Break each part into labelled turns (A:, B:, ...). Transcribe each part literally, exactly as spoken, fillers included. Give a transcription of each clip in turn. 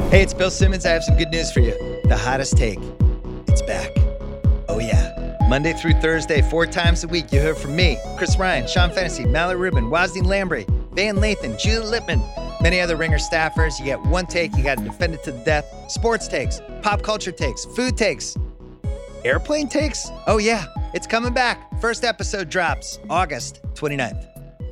A: Hey, it's Bill Simmons. I have some good news for you. The hottest take. It's back. Oh, yeah. Monday through Thursday, four times a week, you hear from me, Chris Ryan, Sean Fennessy, Mallory Rubin, Wazdean Lambre, Van Lathan, Julie Lippman, many other Ringer staffers. You get one take. You got to defend it to the death. Sports takes, pop culture takes, food takes, airplane takes. Oh, yeah. It's coming back. First episode drops August twenty-ninth.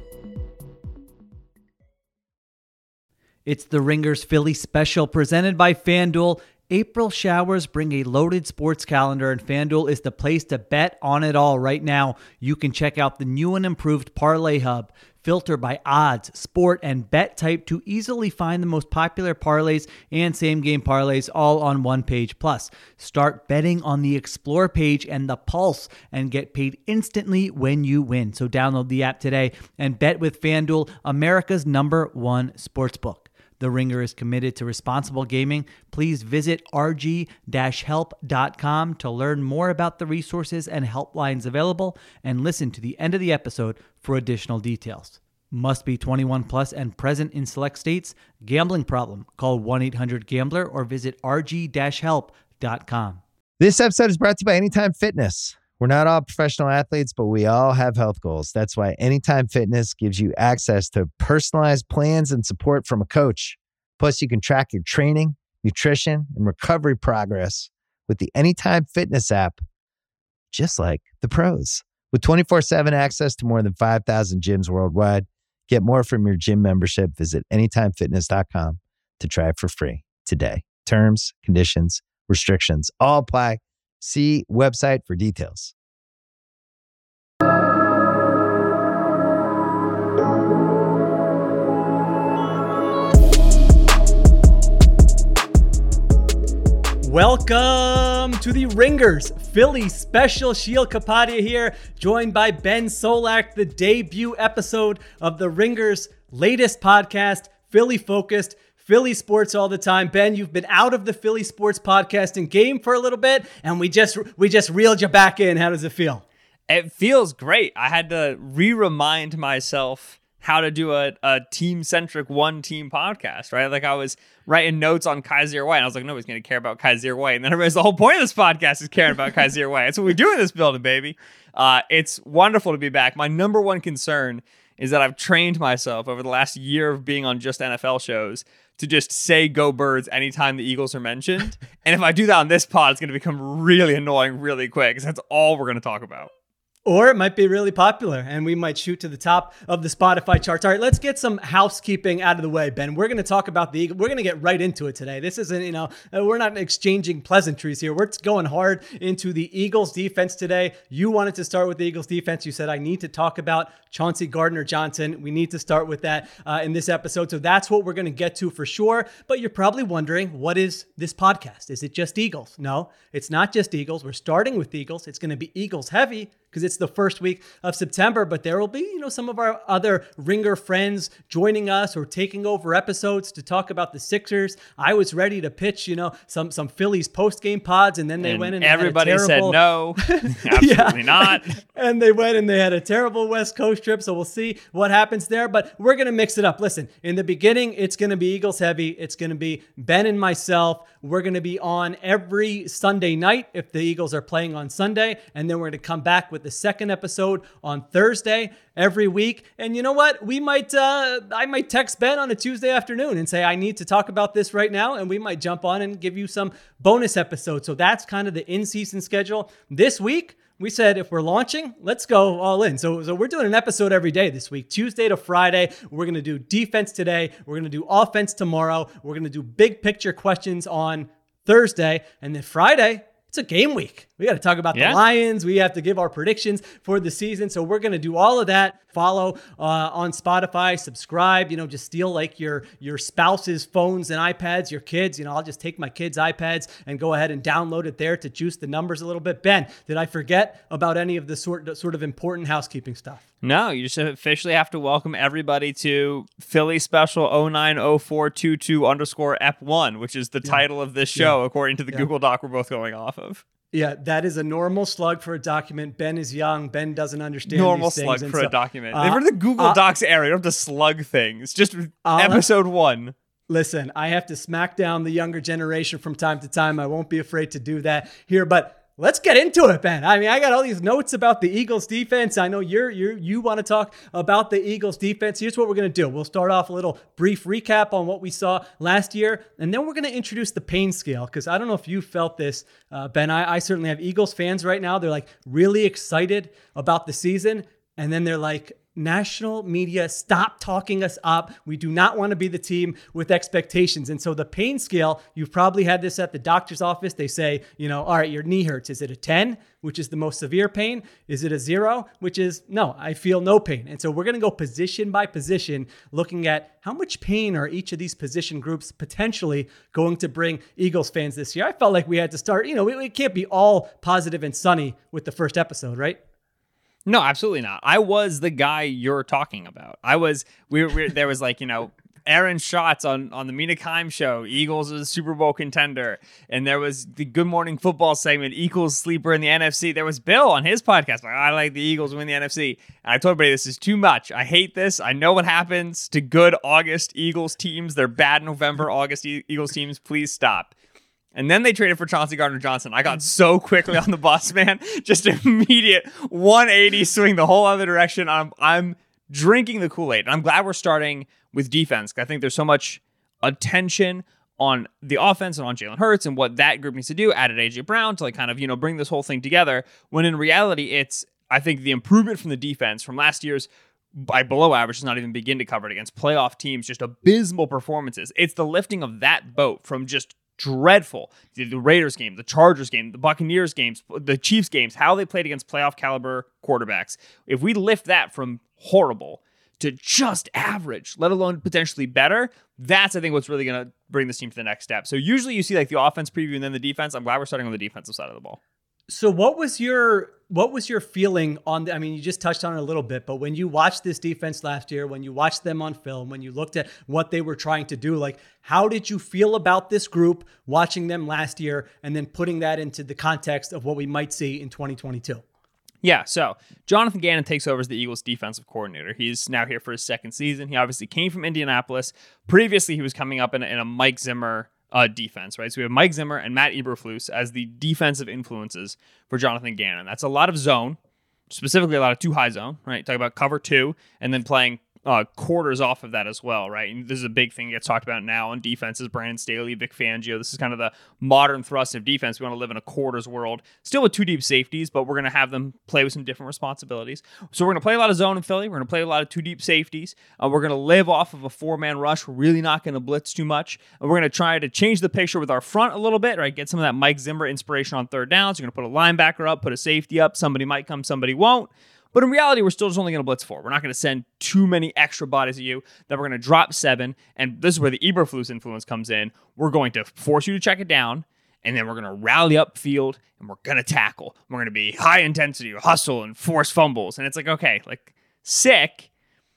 B: It's the Ringers Philly Special presented by FanDuel. April showers bring a loaded sports calendar, and FanDuel is the place to bet on it all right now. You can check out the new and improved Parlay Hub. Filter by odds, sport, and bet type to easily find the most popular parlays and same-game parlays all on one page. Plus, start betting on the Explore page and the Pulse and get paid instantly when you win. So download the app today and bet with FanDuel, America's number one sportsbook. The Ringer is committed to responsible gaming. Please visit r g dash help dot com to learn more about the resources and helplines available and listen to the end of the episode for additional details. Must be twenty-one plus and present in select states. Gambling problem? Call one eight hundred gambler or visit r g dash help dot com.
A: This episode is brought to you by Anytime Fitness. We're not all professional athletes, but we all have health goals. That's why Anytime Fitness gives you access to personalized plans and support from a coach. Plus, you can track your training, nutrition, and recovery progress with the Anytime Fitness app, just like the pros. With twenty-four seven access to more than five thousand gyms worldwide, get more from your gym membership. Visit anytime fitness dot com to try it for free today. Terms, conditions, restrictions all apply. See website for details.
B: Welcome to the Ringers Philly Special. Sheil Kapadia here, joined by Ben Solak, the debut episode of the Ringers' latest podcast, Philly Focused, Philly sports all the time. Ben, you've been out of the Philly sports podcasting game for a little bit, and we just we just reeled you back in. How does it feel?
C: It feels great. I had to re-remind myself how to do a, a team-centric one-team podcast, right? Like I was writing notes on Kaiser White, and I was like, nobody's going to care about Kaiser White. And then I realized the whole point of this podcast is caring about Kaiser White. That's what we do in this building, baby. Uh, it's wonderful to be back. My number one concern is that I've trained myself over the last year of being on just N F L shows to just say "Go Birds" anytime the Eagles are mentioned. And if I do that on this pod, it's going to become really annoying really quick, because that's all we're going to talk about.
B: Or it might be really popular and we might shoot to the top of the Spotify charts. All right, let's get some housekeeping out of the way, Ben. We're going to talk about the Eagles. We're going to get right into it today. This isn't, you know, we're not exchanging pleasantries here. We're going hard into the Eagles defense today. You wanted to start with the Eagles defense. You said, I need to talk about Chauncey Gardner-Johnson. We need to start with that uh, in this episode. So that's what we're going to get to for sure. But you're probably wondering, what is this podcast? Is it just Eagles? No, it's not just Eagles. We're starting with Eagles. It's going to be Eagles heavy, because it's the first week of September, but there will be, you know, some of our other Ringer friends joining us or taking over episodes to talk about the Sixers. I was ready to pitch, you know, some some Phillies post-game pods, and then they
C: and
B: went and
C: everybody
B: had a terrible...
C: said no, absolutely
B: yeah.
C: not.
B: And they went and they had a terrible West Coast trip, so we'll see what happens there, but we're going to mix it up. Listen, in the beginning, it's going to be Eagles heavy. It's going to be Ben and myself. We're going to be on every Sunday night if the Eagles are playing on Sunday, and then we're going to come back with the second episode on Thursday every week. And you know what? We might, uh, I might text Ben on a Tuesday afternoon and say, I need to talk about this right now. And we might jump on and give you some bonus episodes. So that's kind of the in-season schedule. This week, we said, if we're launching, let's go all in. So, so we're doing an episode every day this week, Tuesday to Friday. We're going to do defense today. We're going to do offense tomorrow. We're going to do big picture questions on Thursday. And then Friday, it's a game week. We got to talk about yeah. the Lions. We have to give our predictions for the season. So we're going to do all of that. Follow uh, on Spotify, subscribe, you know, just steal like your, your spouse's phones and iPads, your kids, you know, I'll just take my kids' iPads and go ahead and download it there to juice the numbers a little bit. Ben, did I forget about any of the sort, sort of important housekeeping stuff?
C: No, you just officially have to welcome everybody to Philly Special oh nine oh four two two underscore Ep one, which is the yeah. title of this show, yeah. according to the yeah. Google Doc we're both going off of.
B: Yeah, that is a normal slug for a document. Ben is young. Ben doesn't understand
C: normal
B: these
C: slug
B: things.
C: for
B: so,
C: a document.
B: Uh,
C: for the Google
B: uh,
C: Docs area, you don't have to slug things. Just
B: I'll
C: episode
B: have,
C: one.
B: Listen, I have to smack down the younger generation from time to time. I won't be afraid to do that here, but let's get into it, Ben. I mean, I got all these notes about the Eagles defense. I know you're, you're you want to talk about the Eagles defense. Here's what we're going to do. We'll start off a little brief recap on what we saw last year, and then we're going to introduce the pain scale, because I don't know if you felt this, uh, Ben. I, I certainly have Eagles fans right now. They're like really excited about the season, and then they're like, national media, stop talking us up. We do not want to be the team with expectations. And so the pain scale, you've probably had this at the doctor's office. They say, you know, all right, your knee hurts. Is it a ten, which is the most severe pain? Is it a zero, which is, no, I feel no pain. And so we're going to go position by position, looking at how much pain are each of these position groups potentially going to bring Eagles fans this year. I felt like we had to start, you know, it, it can't be all positive and sunny with the first episode, right?
C: No, absolutely not. I was the guy you're talking about. I was, we were, there was like, you know, Aaron Schatz on, on the Mina Kimes show, Eagles is a Super Bowl contender. And there was the Good Morning Football segment, Eagles sleeper in the N F C. There was Bill on his podcast, like, I like the Eagles win the N F C. And I told everybody, this is too much. I hate this. I know what happens to good August Eagles teams. They're bad November August e- Eagles teams. Please stop. And then they traded for Chauncey Gardner-Johnson. I got so quickly on the bus, man. Just immediate one eighty swing the whole other direction. I'm I'm drinking the Kool-Aid. And I'm glad we're starting with defense. I think there's so much attention on the offense and on Jalen Hurts and what that group needs to do. Added A J Brown to like kind of, you know, bring this whole thing together. When in reality, it's, I think the improvement from the defense from last year's by below average does not even begin to cover it against playoff teams, just abysmal performances. It's the lifting of that boat from just dreadful. The, the Raiders game, the Chargers game, the Buccaneers games, the Chiefs games, how they played against playoff caliber quarterbacks. If we lift that from horrible to just average, let alone potentially better, that's, I think, what's really going to bring this team to the next step. So usually you see like the offense preview and then the defense. I'm glad we're starting on the defensive side of the ball.
B: So what was your what was your feeling on the, I mean, you just touched on it a little bit, but when you watched this defense last year, when you watched them on film, when you looked at what they were trying to do, like, how did you feel about this group watching them last year and then putting that into the context of what we might see in twenty twenty-two?
C: Yeah, so Jonathan Gannon takes over as the Eagles defensive coordinator. He's now here for his second season. He obviously came from Indianapolis. Previously, he was coming up in a, in a Mike Zimmer Uh, defense, right? So we have Mike Zimmer and Matt Eberflus as the defensive influences for Jonathan Gannon. That's a lot of zone, specifically a lot of two high zone, right? Talk about cover two and then playing uh, quarters off of that as well, right? And this is a big thing that gets talked about now on defenses. Brandon Staley, Vic Fangio. This is kind of the modern thrust of defense. We want to live in a quarters world, still with two deep safeties, but we're going to have them play with some different responsibilities. So we're going to play a lot of zone in Philly. We're going to play a lot of two deep safeties. Uh, we're going to live off of a four-man rush. We're really not going to blitz too much. And we're going to try to change the picture with our front a little bit, right? Get some of that Mike Zimmer inspiration on third downs. You're going to put a linebacker up, put a safety up. Somebody might come, somebody won't. But in reality, we're still just only going to blitz four. We're not going to send too many extra bodies at you. Then we're going to drop seven. And this is where the Eberflus influence comes in. We're going to force you to check it down. And then we're going to rally upfield. And we're going to tackle. We're going to be high intensity, hustle, and force fumbles. And it's like, okay, like, sick.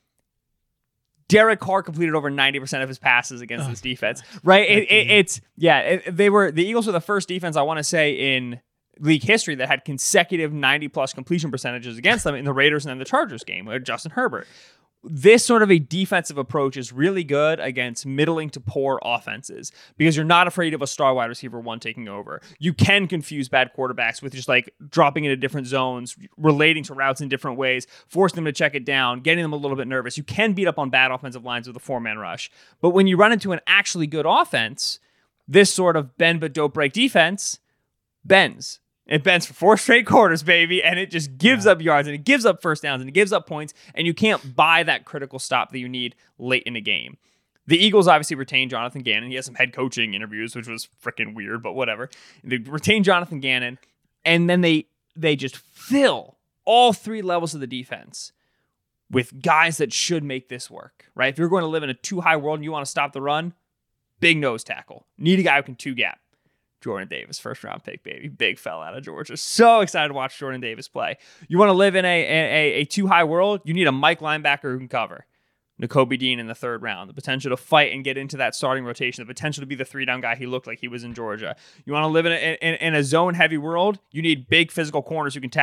C: Derek Carr completed over ninety percent of his passes against oh, this defense. Right? It, it, it's, yeah, it, they were, the Eagles were the first defense, I want to say, in league history that had consecutive ninety plus completion percentages against them in the Raiders and then the Chargers game with Justin Herbert. This sort of a defensive approach is really good against middling to poor offenses because you're not afraid of a star wide receiver one taking over. You can confuse bad quarterbacks with just like dropping into different zones, relating to routes in different ways, forcing them to check it down, getting them a little bit nervous. You can beat up on bad offensive lines with a four-man rush. But when you run into an actually good offense, this sort of bend but don't break defense bends. It bends for four straight quarters, baby, and it just gives yeah. up yards, and it gives up first downs, and it gives up points, and you can't buy that critical stop that you need late in a game. The Eagles obviously retained Jonathan Gannon. He has some head coaching interviews, which was freaking weird, but whatever. They retained Jonathan Gannon, and then they they just fill all three levels of the defense with guys that should make this work, right? If you're going to live in a two-high world and you want to stop the run, big nose tackle. Need a guy who can two-gap. Jordan Davis, first round pick, baby. Big fella out of Georgia. So excited to watch Jordan Davis play. You want to live in a, a, a two-high world? You need a Mike linebacker who can cover. Nakobe Dean in the third round. The potential to fight and get into that starting rotation. The potential to be the three-down guy he looked like he was in Georgia. You want to live in a, in, in a zone-heavy world? You need big physical corners who can tackle.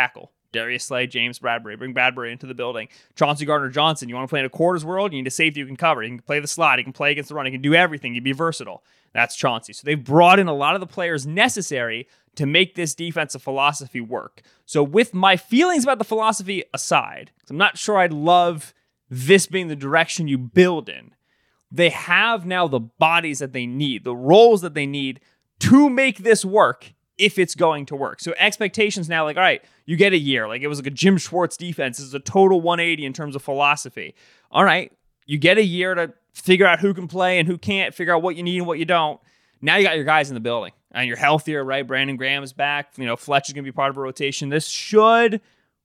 C: Darius Slay, James Bradbury. Bring Bradbury into the building. Chauncey Gardner-Johnson. You want to play in a quarters world? You need a safety who can cover. He can play the slot. He can play against the run. He can do everything. He'd be versatile. That's Chauncey. So they've brought in a lot of the players necessary to make this defensive philosophy work. So with my feelings about the philosophy aside, I'm not sure I'd love this being the direction you build in. They have now the bodies that they need, the roles that they need to make this work if it's going to work. So expectations now, like, all right, you get a year. Like it was like a Jim Schwartz defense. This is a total one eighty in terms of philosophy. All right, you get a year to figure out who can play and who can't, figure out what you need and what you don't. Now you got your guys in the building and you're healthier, right? Brandon Graham is back. You know, Fletch is going to be part of a rotation. This should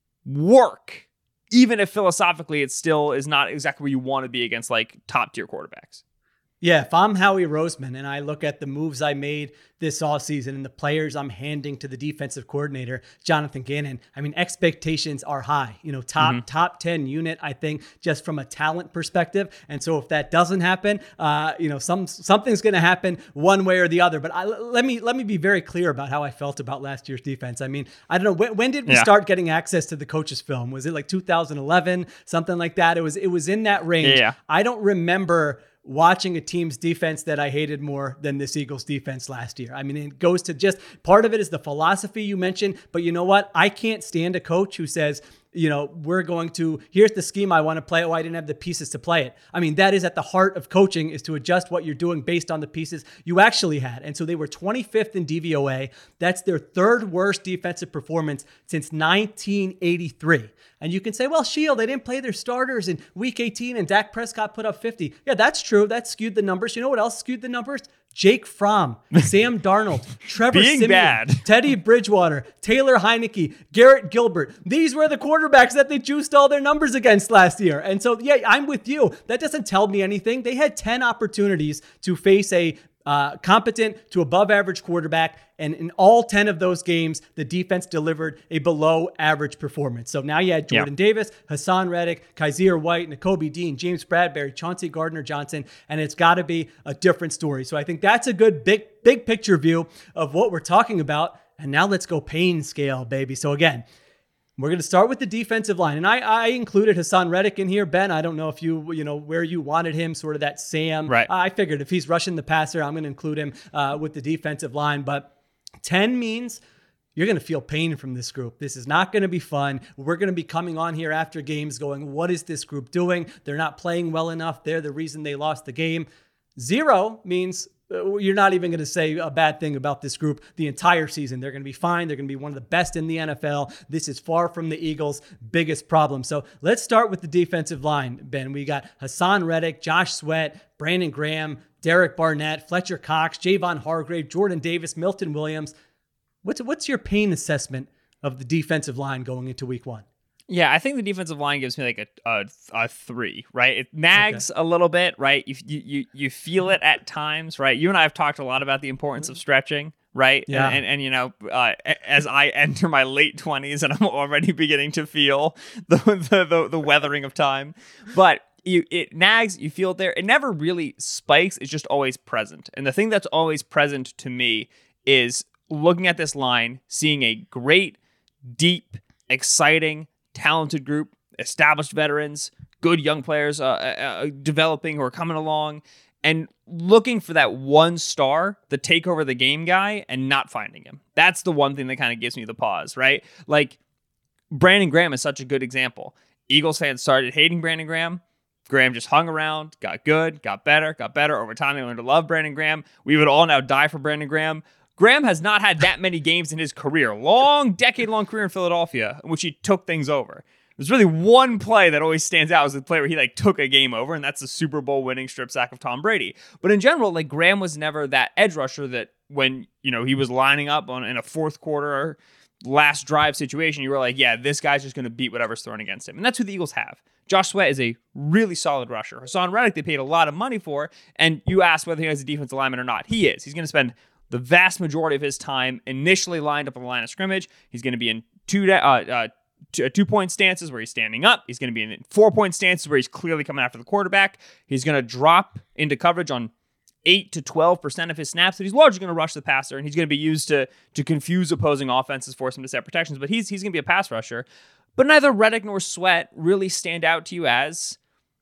C: work, even if philosophically it still is not exactly where you want to be against like top tier quarterbacks.
B: Yeah, if I'm Howie Roseman and I look at the moves I made this offseason and the players I'm handing to the defensive coordinator, Jonathan Gannon, I mean, expectations are high. You know, top mm-hmm. top ten unit, I think, just from a talent perspective. And so if that doesn't happen, uh, you know, some something's going to happen one way or the other. But I, let me let me be very clear about how I felt about last year's defense. I mean, I don't know, when, when did we yeah. start getting access to the coach's film? Was it like two thousand eleven, something like that? It was it was in that range.
C: Yeah.
B: I don't remember watching a team's defense that I hated more than this Eagles defense last year. I mean, it goes to just, part of it is the philosophy you mentioned, but you know what? I can't stand a coach who says, you know, we're going to, here's the scheme I want to play. Oh, I didn't have the pieces to play it. I mean, that is at the heart of coaching, is to adjust what you're doing based on the pieces you actually had. And so they were twenty-fifth in D V O A. That's their third worst defensive performance since nineteen eighty-three. And you can say, well, Shield, they didn't play their starters in week eighteen and Dak Prescott put up fifty. Yeah, that's true. That skewed the numbers. You know what else skewed the numbers? Jake Fromm, Sam Darnold, Trevor
C: Being
B: Siemian,
C: bad.
B: Teddy Bridgewater, Taylor Heineke, Garrett Gilbert. These were the quarterbacks that they juiced all their numbers against last year. And so, yeah, I'm with you. That doesn't tell me anything. They had ten opportunities to face a uh, competent to above average quarterback. And in all ten of those games, the defense delivered a below average performance. So now you had Jordan yeah. Davis, Hassan Reddick, Kaiser White, Nakobe Dean, James Bradbury, Chauncey Gardner-Johnson, and it's got to be a different story. So I think that's a good big, big picture view of what we're talking about. And now let's go pain scale, baby. So again, we're going to start with the defensive line. And I, I included Hassan Reddick in here. Ben, I don't know if you, you know, where you wanted him, sort of that Sam.
C: Right.
B: I figured if he's rushing the passer, I'm going to include him uh, with the defensive line. But ten means you're going to feel pain from this group. This is not going to be fun. We're going to be coming on here after games going, what is this group doing? They're not playing well enough. They're the reason they lost the game. Zero means you're not even going to say a bad thing about this group the entire season. They're going to be fine. They're going to be one of the best in the N F L. This is far from the Eagles' biggest problem. So let's start with the defensive line, Ben. We got Hassan Reddick, Josh Sweat, Brandon Graham, Derek Barnett, Fletcher Cox, Javon Hargrave, Jordan Davis, Milton Williams. What's what's your pain assessment of the defensive line going into week one?
C: Yeah, I think the defensive line gives me like a a, a three, right? It nags okay. a little bit, right? You, you you feel it at times, right? You and I have talked a lot about the importance of stretching, right?
B: Yeah.
C: And, and, and you know, uh, as I enter my late twenties and I'm already beginning to feel the the, the, the weathering of time. But you, it nags, you feel it there. It never really spikes. It's just always present. And the thing that's always present to me is looking at this line, seeing a great, deep, exciting, talented group, established veterans, good young players uh, uh, developing who are coming along, and looking for that one star, the take over the game guy, and not finding him. That's the one thing that kind of gives me the pause, right? Like, Brandon Graham is such a good example. Eagles fans started hating Brandon Graham. Graham just hung around, got good, got better, got better. Over time, they learned to love Brandon Graham. We would all now die for Brandon Graham. Graham has not had that many games in his career, long, decade-long career in Philadelphia, in which he took things over. There's really one play that always stands out as the play where he like took a game over, and that's the Super Bowl winning strip sack of Tom Brady. But in general, like Graham was never that edge rusher that when, you know, he was lining up on in a fourth quarter last drive situation, you were like, yeah, this guy's just going to beat whatever's thrown against him. And that's who the Eagles have. Josh Sweat is a really solid rusher. Hassan Reddick, they paid a lot of money for, and you asked whether he has a defensive lineman or not. He is. He's going to spend the vast majority of his time initially lined up on the line of scrimmage. He's going to be in two uh, uh, two, two point stances where he's standing up. He's going to be in four point stances where he's clearly coming after the quarterback. He's going to drop into coverage on eight to twelve percent of his snaps that he's largely going to rush the passer, and he's going to be used to to confuse opposing offenses, force him to set protections, but he's he's going to be a pass rusher. But neither Reddick nor Sweat really stand out to you as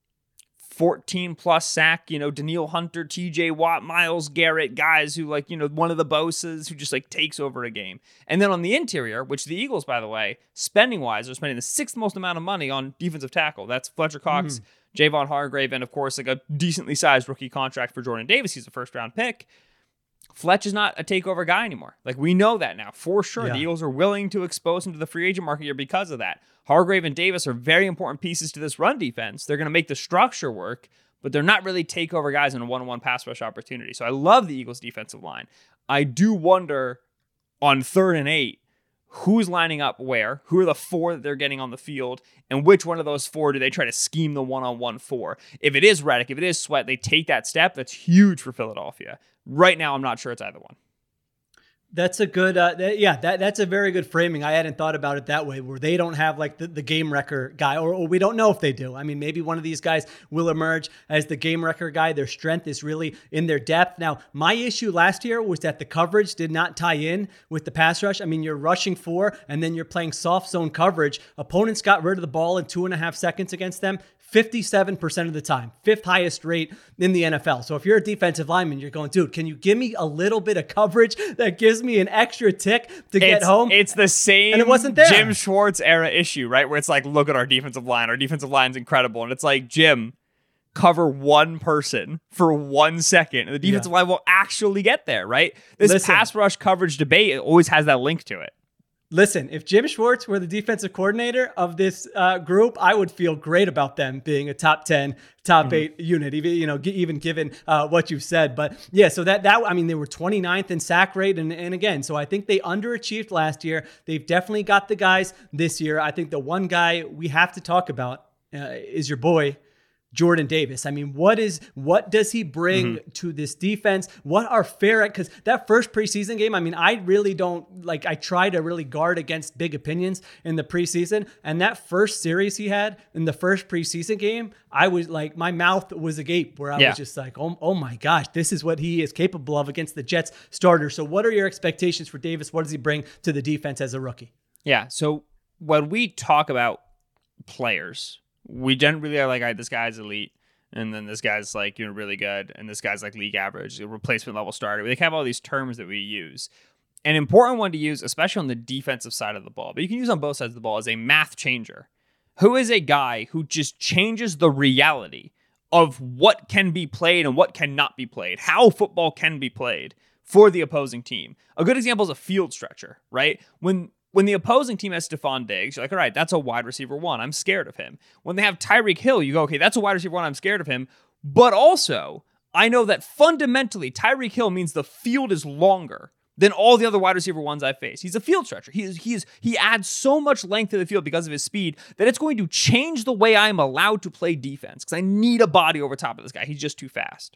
C: fourteen plus sack, you know, Danielle Hunter, T J Watt, Myles Garrett, guys who like, you know, one of the Bosas who just like takes over a game. And then on the interior, which the Eagles, by the way, spending wise, are spending the sixth most amount of money on defensive tackle. That's Fletcher Cox, mm. Javon Hargrave, and of course, like a decently sized rookie contract for Jordan Davis. He's a first round pick. Fletch is not a takeover guy anymore. Like, we know that now for sure. Yeah. The Eagles are willing to expose him to the free agent market here because of that. Hargrave and Davis are very important pieces to this run defense. They're going to make the structure work, but they're not really takeover guys in a one-on-one pass rush opportunity. So I love the Eagles defensive line. I do wonder on third and eight, who's lining up where, who are the four that they're getting on the field, and which one of those four do they try to scheme the one-on-one for? If it is Reddick, if it is Sweat, they take that step. That's huge for Philadelphia. Right now, I'm not sure it's either one.
B: That's a good, uh, th- yeah, that that's a very good framing. I hadn't thought about it that way, where they don't have like the, the game wrecker guy, or, or we don't know if they do. I mean, maybe one of these guys will emerge as the game wrecker guy. Their strength is really in their depth. Now, my issue last year was that the coverage did not tie in with the pass rush. I mean, you're rushing four, and then you're playing soft zone coverage. Opponents got rid of the ball in two and a half seconds against them. fifty-seven percent of the time, fifth highest rate in the N F L. So if you're a defensive lineman, you're going, dude, can you give me a little bit of coverage that gives me an extra tick to get
C: it's,
B: home?
C: It's the same
B: and it wasn't there.
C: Jim Schwartz era issue, right? Where it's like, look at our defensive line. Our defensive line's incredible. And it's like, Jim, cover one person for one second, and the defensive yeah. line will actually get there, right? This Listen, pass rush coverage debate always has that link to it.
B: Listen, if Jim Schwartz were the defensive coordinator of this uh, group, I would feel great about them being a top ten, top mm-hmm. eight unit, even, you know, g- even given uh, what you've said. But yeah, so that, that I mean, they were twenty-ninth in sack rate. And, and again, so I think they underachieved last year. They've definitely got the guys this year. I think the one guy we have to talk about uh, is your boy, Jordan Davis. I mean, what is what does he bring mm-hmm. to this defense? What are fair, because that first preseason game, I mean, I really don't like, I try to really guard against big opinions in the preseason. And that first series he had in the first preseason game, I was like, my mouth was agape, where I yeah. was just like, oh, oh my gosh, this is what he is capable of against the Jets starter. So what are your expectations for Davis? What does he bring to the defense as a rookie?
C: Yeah. So when we talk about players, we generally are like, all right, this guy's elite, and then this guy's like, you know, really good, and this guy's like league average, a replacement level starter. We have all these terms that we use. An important one to use, especially on the defensive side of the ball, but you can use on both sides of the ball, is a math changer. Who is a guy who just changes the reality of what can be played and what cannot be played, how football can be played for the opposing team. A good example is a field stretcher, right? When When the opposing team has Stephon Diggs, you're like, all right, that's a wide receiver one. I'm scared of him. When they have Tyreek Hill, you go, okay, that's a wide receiver one. I'm scared of him. But also, I know that fundamentally, Tyreek Hill means the field is longer than all the other wide receiver ones I face. He's a field stretcher. He is, he is, he adds so much length to the field because of his speed that it's going to change the way I am allowed to play defense, because I need a body over top of this guy. He's just too fast.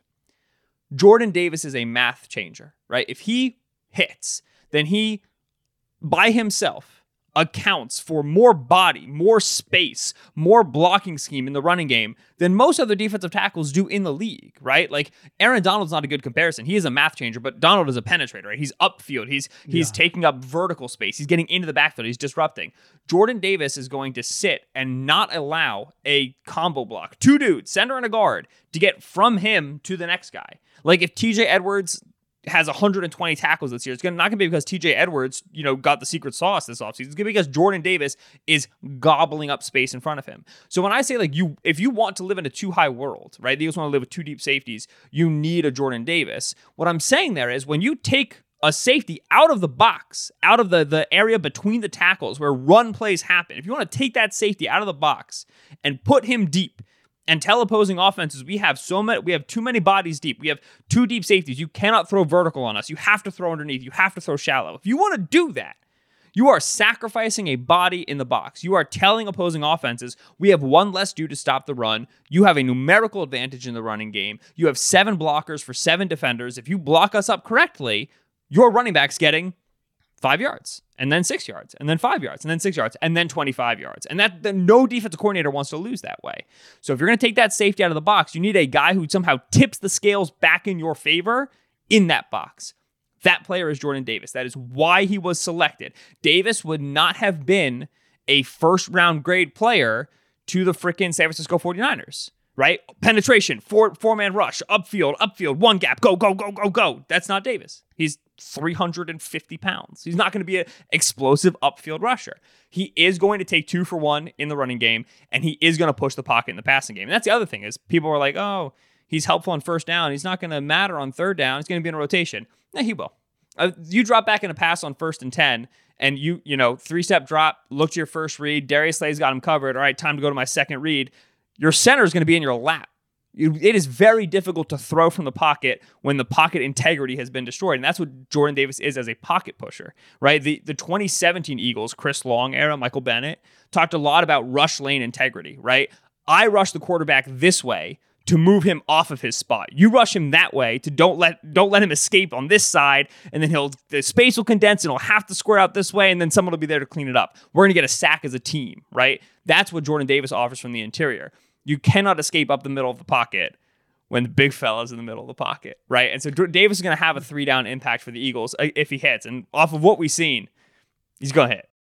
C: Jordan Davis is a math changer, right? If he hits, then he, by himself, accounts for more body, more space, more blocking scheme in the running game than most other defensive tackles do in the league, right? Like, Aaron Donald's not a good comparison. He is a math changer, but Donald is a penetrator, right? He's upfield. He's he's yeah. taking up vertical space. He's getting into the backfield. He's disrupting. Jordan Davis is going to sit and not allow a combo block, two dudes, center and a guard, to get from him to the next guy. Like, if T J Edwards has one hundred twenty tackles this year, it's gonna, not going to be because T J Edwards, you know, got the secret sauce this offseason. It's going to be because Jordan Davis is gobbling up space in front of him. So when I say, like, you, if you want to live in a too high world, right, the Eagles want to live with two deep safeties, you need a Jordan Davis. What I'm saying there is, when you take a safety out of the box, out of the, the area between the tackles where run plays happen, if you want to take that safety out of the box and put him deep, and tell opposing offenses, we have so many, we have too many bodies deep. We have two deep safeties. You cannot throw vertical on us. You have to throw underneath. You have to throw shallow. If you want to do that, you are sacrificing a body in the box. You are telling opposing offenses, we have one less dude to stop the run. You have a numerical advantage in the running game. You have seven blockers for seven defenders. If you block us up correctly, your running back's getting five yards, and then six yards, and then five yards, and then six yards, and then twenty-five yards. And that then no defensive coordinator wants to lose that way. So if you're going to take that safety out of the box, you need a guy who somehow tips the scales back in your favor in that box. That player is Jordan Davis. That is why he was selected. Davis would not have been a first round grade player to the freaking San Francisco forty-niners, right? Penetration, four, four-man rush, upfield, upfield, one gap, go, go, go, go, go. That's not Davis. He's three hundred fifty pounds. He's not going to be an explosive upfield rusher. He is going to take two for one in the running game, and he is going to push the pocket in the passing game. And that's the other thing is people are like, oh, he's helpful on first down. He's not going to matter on third down. He's going to be in a rotation. No, he will. Uh, you drop back in a pass on first and ten, and you, you know, three-step drop, look to your first read. Darius Slay's got him covered. All right, time to go to my second read. Your center is going to be in your lap. You, it is very difficult to throw from the pocket when the pocket integrity has been destroyed. And that's what Jordan Davis is as a pocket pusher, right? The the twenty seventeen Eagles, Chris Long era, Michael Bennett, talked a lot about rush lane integrity, right? I rush the quarterback this way to move him off of his spot. You rush him that way to don't let don't let him escape on this side, and then he'll the space will condense and he'll have to square out this way, and then someone will be there to clean it up. We're gonna get a sack as a team, right? That's what Jordan Davis offers from the interior. You cannot escape up the middle of the pocket when the big fella's in the middle of the pocket, right? And so Davis is gonna have a three down impact for the Eagles if he hits, and off of what we've seen, he's gonna hit.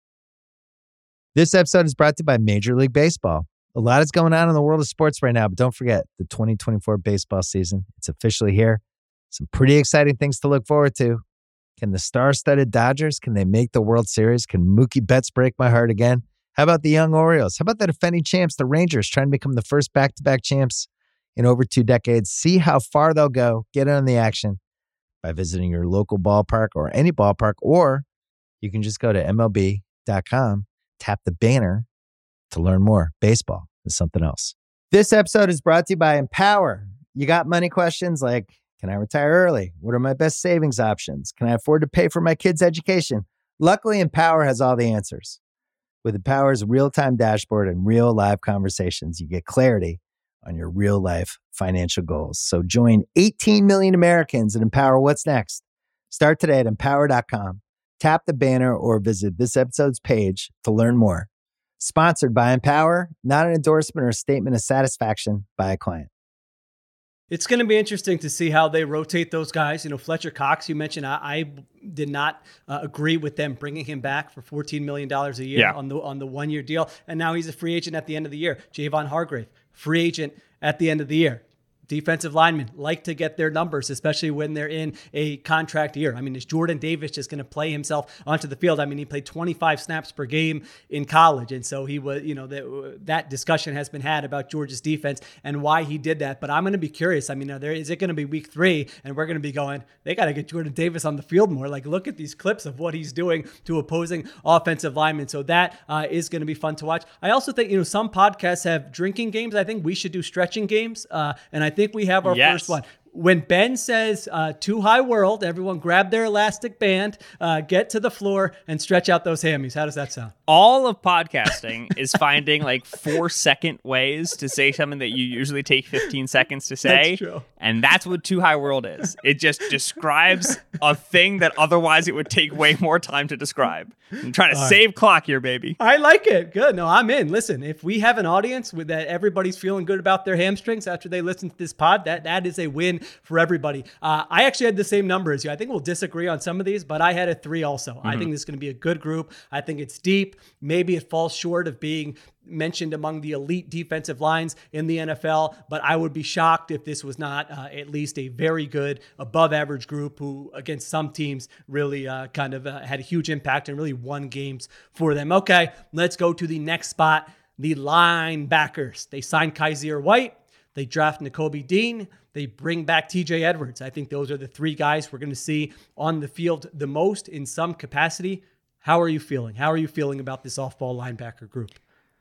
A: This episode is brought to you by Major League Baseball. A lot is going on in the world of sports right now, but don't forget the twenty twenty-four baseball season. It's officially here. Some pretty exciting things to look forward to. Can the star-studded Dodgers, can they make the World Series? Can Mookie Betts break my heart again? How about the young Orioles? How about the defending champs, the Rangers, trying to become the first back-to-back champs in over two decades? See how far they'll go. Get in on the action by visiting your local ballpark or any ballpark, or you can just go to M L B dot com, tap the banner to learn more. Baseball is something else. This episode is brought to you by Empower. You got money questions like, can I retire early? What are my best savings options? Can I afford to pay for my kids' education? Luckily, Empower has all the answers. With Empower's real-time dashboard and real live conversations, you get clarity on your real-life financial goals. So join eighteen million Americans and Empower what's next. Start today at empower dot com. Tap the banner or visit this episode's page to learn more. Sponsored by Empower, not an endorsement or a statement of satisfaction by a client.
B: It's going to be interesting to see how they rotate those guys. You know, Fletcher Cox, you mentioned, I, I did not uh, agree with them bringing him back for fourteen million dollars a year yeah. on the on the one-year deal. And now he's a free agent at the end of the year. Javon Hargrave, free agent at the end of the year. Defensive linemen like to get their numbers, especially when they're in a contract year. I mean, is Jordan Davis just going to play himself onto the field? I mean, he played twenty-five snaps per game in college. And so he was, you know, that, that discussion has been had about Georgia's defense and why he did that. But I'm going to be curious. I mean, are there, is it going to be week three and we're going to be going, they got to get Jordan Davis on the field more. Like, look at these clips of what he's doing to opposing offensive linemen. So that uh, is going to be fun to watch. I also think, you know, some podcasts have drinking games. I think we should do stretching games. Uh, and I think I think we have our yes. first one. When Ben says uh, too high world, everyone grab their elastic band, uh, get to the floor, and stretch out those hammies. How does that sound?
C: All of podcasting is finding like four second ways to say something that you usually take fifteen seconds to say.
B: That's true.
C: And that's what too high world is. It just describes a thing that otherwise it would take way more time to describe. I'm trying to All save right. clock here, baby.
B: I like it. Good. No, I'm in. Listen, if we have an audience with that everybody's feeling good about their hamstrings after they listen to this pod, that that is a win for everybody. Uh, I actually had the same number as you. I think we'll disagree on some of these, but I had a three also. Mm-hmm. I think this is going to be a good group. I think it's deep. Maybe it falls short of being mentioned among the elite defensive lines in the N F L, but I would be shocked if this was not uh, at least a very good above average group who against some teams really uh, kind of uh, had a huge impact and really won games for them. Okay, let's go to the next spot, the linebackers. They signed Kyzir White. They draft Nakobe Dean. They bring back T J Edwards. I think those are the three guys we're going to see on the field the most in some capacity. How are you feeling? How are you feeling about this off-ball linebacker group?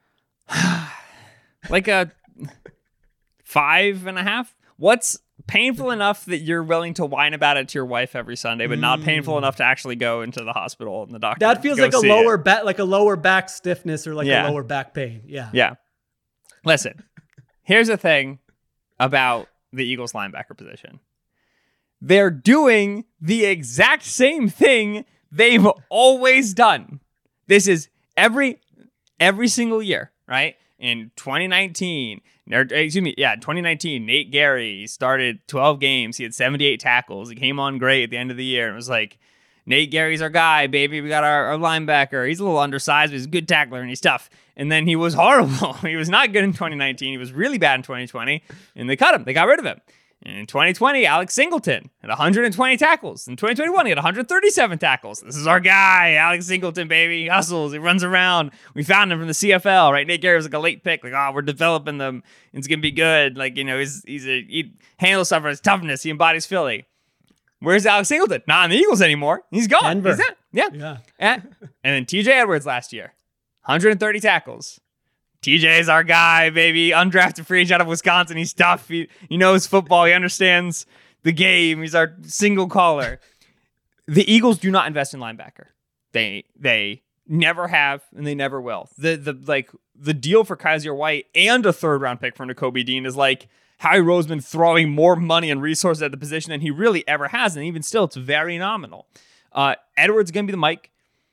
C: Like a five and a half? What's painful enough that you're willing to whine about it to your wife every Sunday, but not painful enough to actually go into the hospital and the doctor?
B: That feels like a lower back, like a lower back stiffness or like yeah. a lower back pain. Yeah.
C: Yeah. Listen, here's the thing about the Eagles linebacker position. They're doing the exact same thing they've always done. This is every every single year, right? In twenty nineteen, or, excuse me, yeah, twenty nineteen, Nate Gary started twelve games. He had seventy-eight tackles. He came on great at the end of the year. And it was like, Nate Gary's our guy, baby. We got our, our linebacker. He's a little undersized, but he's a good tackler, and he's tough. And then he was horrible. He was not good in twenty nineteen. He was really bad in twenty twenty, and they cut him. They got rid of him. And in twenty twenty, Alex Singleton had one hundred twenty tackles. In twenty twenty-one, he had one hundred thirty-seven tackles. This is our guy, Alex Singleton, baby. He hustles. He runs around. We found him from the C F L, right? Nate Gary was like a late pick. Like, oh, we're developing them. It's going to be good. Like, you know, he's, he's a, he handles stuff for his toughness. He embodies Philly. Where's Alex Singleton? Not in the Eagles anymore. He's gone.
B: Denver.
C: He's yeah.
B: Yeah.
C: And, and then T J Edwards last year, one hundred thirty tackles. T J's our guy, baby. Undrafted free agent out of Wisconsin. He's tough. He, he knows football. He understands the game. He's our single caller. The Eagles do not invest in linebacker. They they never have, and they never will. The the like the deal for Kyzir White and a third round pick for Nakobe Dean is like Howie Roseman throwing more money and resources at the position than he really ever has, and even still, it's very nominal. Uh, Edwards is going to be the Mike.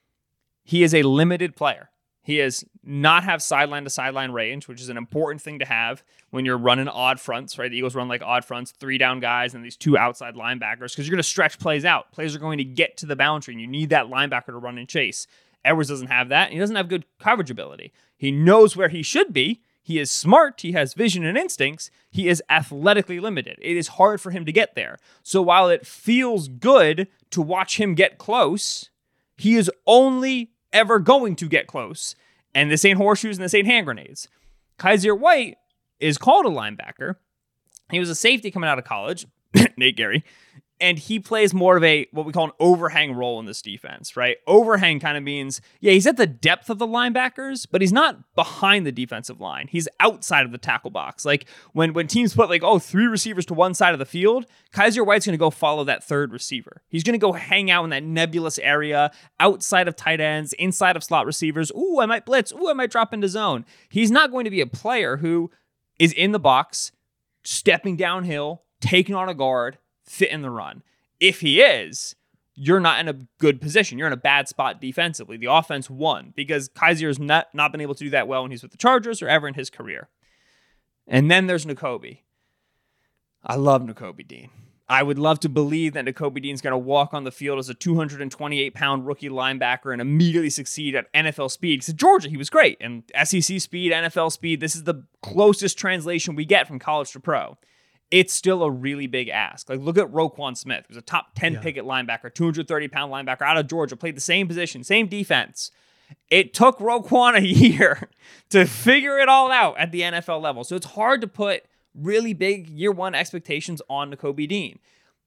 C: He is a limited player. He is not have sideline to sideline range, which is an important thing to have when you're running odd fronts, right? The Eagles run like odd fronts, three down guys and these two outside linebackers because you're going to stretch plays out. Plays are going to get to the boundary, and you need that linebacker to run and chase. Edwards doesn't have that. And he doesn't have good coverage ability. He knows where he should be. He is smart. He has vision and instincts. He is athletically limited. It is hard for him to get there. So while it feels good to watch him get close, he is only ever going to get close. And this ain't horseshoes and this ain't hand grenades. Kyzir White is called a linebacker. He was a safety coming out of college, Nate Gary, and he plays more of a, what we call an overhang role in this defense, right? Overhang kind of means, yeah, he's at the depth of the linebackers, but he's not behind the defensive line. He's outside of the tackle box. Like when, when teams put like, oh, three receivers to one side of the field, Kyzir White's going to go follow that third receiver. He's going to go hang out in that nebulous area outside of tight ends, inside of slot receivers. Ooh, I might blitz. Ooh, I might drop into zone. He's not going to be a player who is in the box, stepping downhill, taking on a guard, fit in the run. If he is, you're not in a good position. You're in a bad spot defensively. The offense won because Kyzir has not, not been able to do that well when he's with the Chargers or ever in his career. And then there's Nakobe. I love Nakobe Dean. I would love to believe that Nakobe Dean's going to walk on the field as a two hundred twenty-eight pound rookie linebacker and immediately succeed at N F L speed. Because at Georgia, he was great. And S E C speed, N F L speed, this is the closest translation we get from college to pro. It's still a really big ask. Like, look at Roquan Smith, who's a top ten yeah. pick at linebacker, two hundred thirty pound linebacker out of Georgia, played the same position, same defense. It took Roquan a year to figure it all out at the N F L level. So it's hard to put really big year one expectations on Nakobe Dean.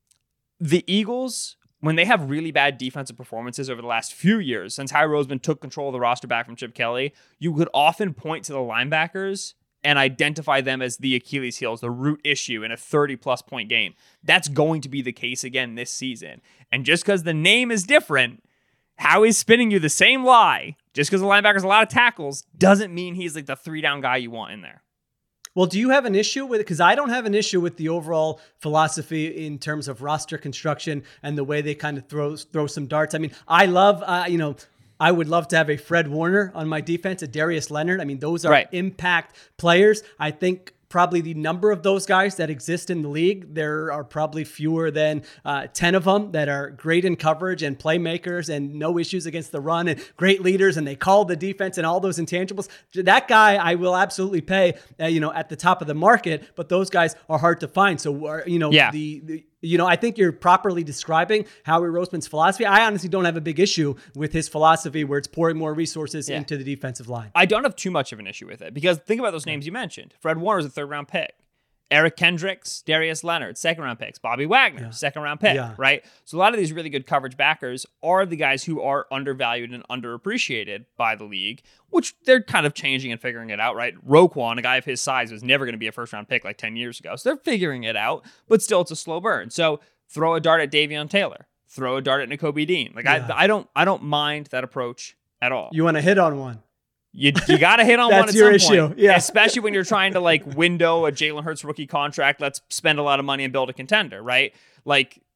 C: The Eagles, when they have really bad defensive performances over the last few years, since Howie Roseman took control of the roster back from Chip Kelly, you could often point to the linebackers and identify them as the Achilles heels, the root issue in a thirty-plus point game. That's going to be the case again this season. And just because the name is different, Howie's spinning you the same lie. Just because the linebacker's a lot of tackles doesn't mean he's like the three-down guy you want in there.
B: Well, do you have an issue with it? Because I don't have an issue with the overall philosophy in terms of roster construction and the way they kind of throw, throw some darts. I mean, I love, uh, you know, I would love to have a Fred Warner on my defense, a Darius Leonard. I mean, those are
C: right.
B: impact players. I think probably the number of those guys that exist in the league, there are probably fewer than uh, ten of them that are great in coverage and playmakers and no issues against the run and great leaders, and they call the defense and all those intangibles. That guy I will absolutely pay, uh, you know, at the top of the market, but those guys are hard to find. So, uh, you know,
C: yeah.
B: the, the You know, I think you're properly describing Howie Roseman's philosophy. I honestly don't have a big issue with his philosophy where it's pouring more resources yeah. into the defensive line.
C: I don't have too much of an issue with it because think about those names you mentioned. Fred Warner's a third round pick. Eric Kendricks, Darius Leonard, second round picks. Bobby Wagner, yeah. second round pick, yeah. right? So a lot of these really good coverage backers are the guys who are undervalued and underappreciated by the league, which they're kind of changing and figuring it out, right? Roquan, a guy of his size, was never going to be a first round pick like ten years ago. So they're figuring it out, but still it's a slow burn. So throw a dart at Davion Taylor, throw a dart at Nakobe Dean. Like yeah. I, I don't, I don't mind that approach at all.
B: You want to hit on one?
C: You you got to hit on one at
B: your
C: some
B: issue.
C: point,
B: yeah.
C: especially when you're trying to like window a Jalen Hurts rookie contract. Let's spend a lot of money and build a contender, right? Like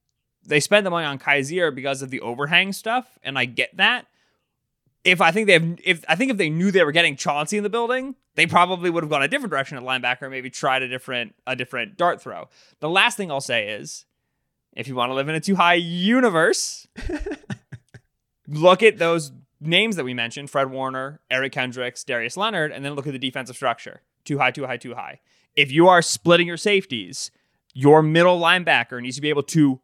C: they spend the money on Kaiser because of the overhang stuff, and I get that. If I think they have, if I think if they knew they were getting Chauncey in the building, they probably would have gone a different direction at linebacker, maybe tried a different a different dart throw. The last thing I'll say is, if you want to live in a too high universe, look at those names that we mentioned: Fred Warner, Eric Kendricks, Darius Leonard, and then look at the defensive structure: too high, too high, too high. If you are splitting your safeties, your middle linebacker needs to be able to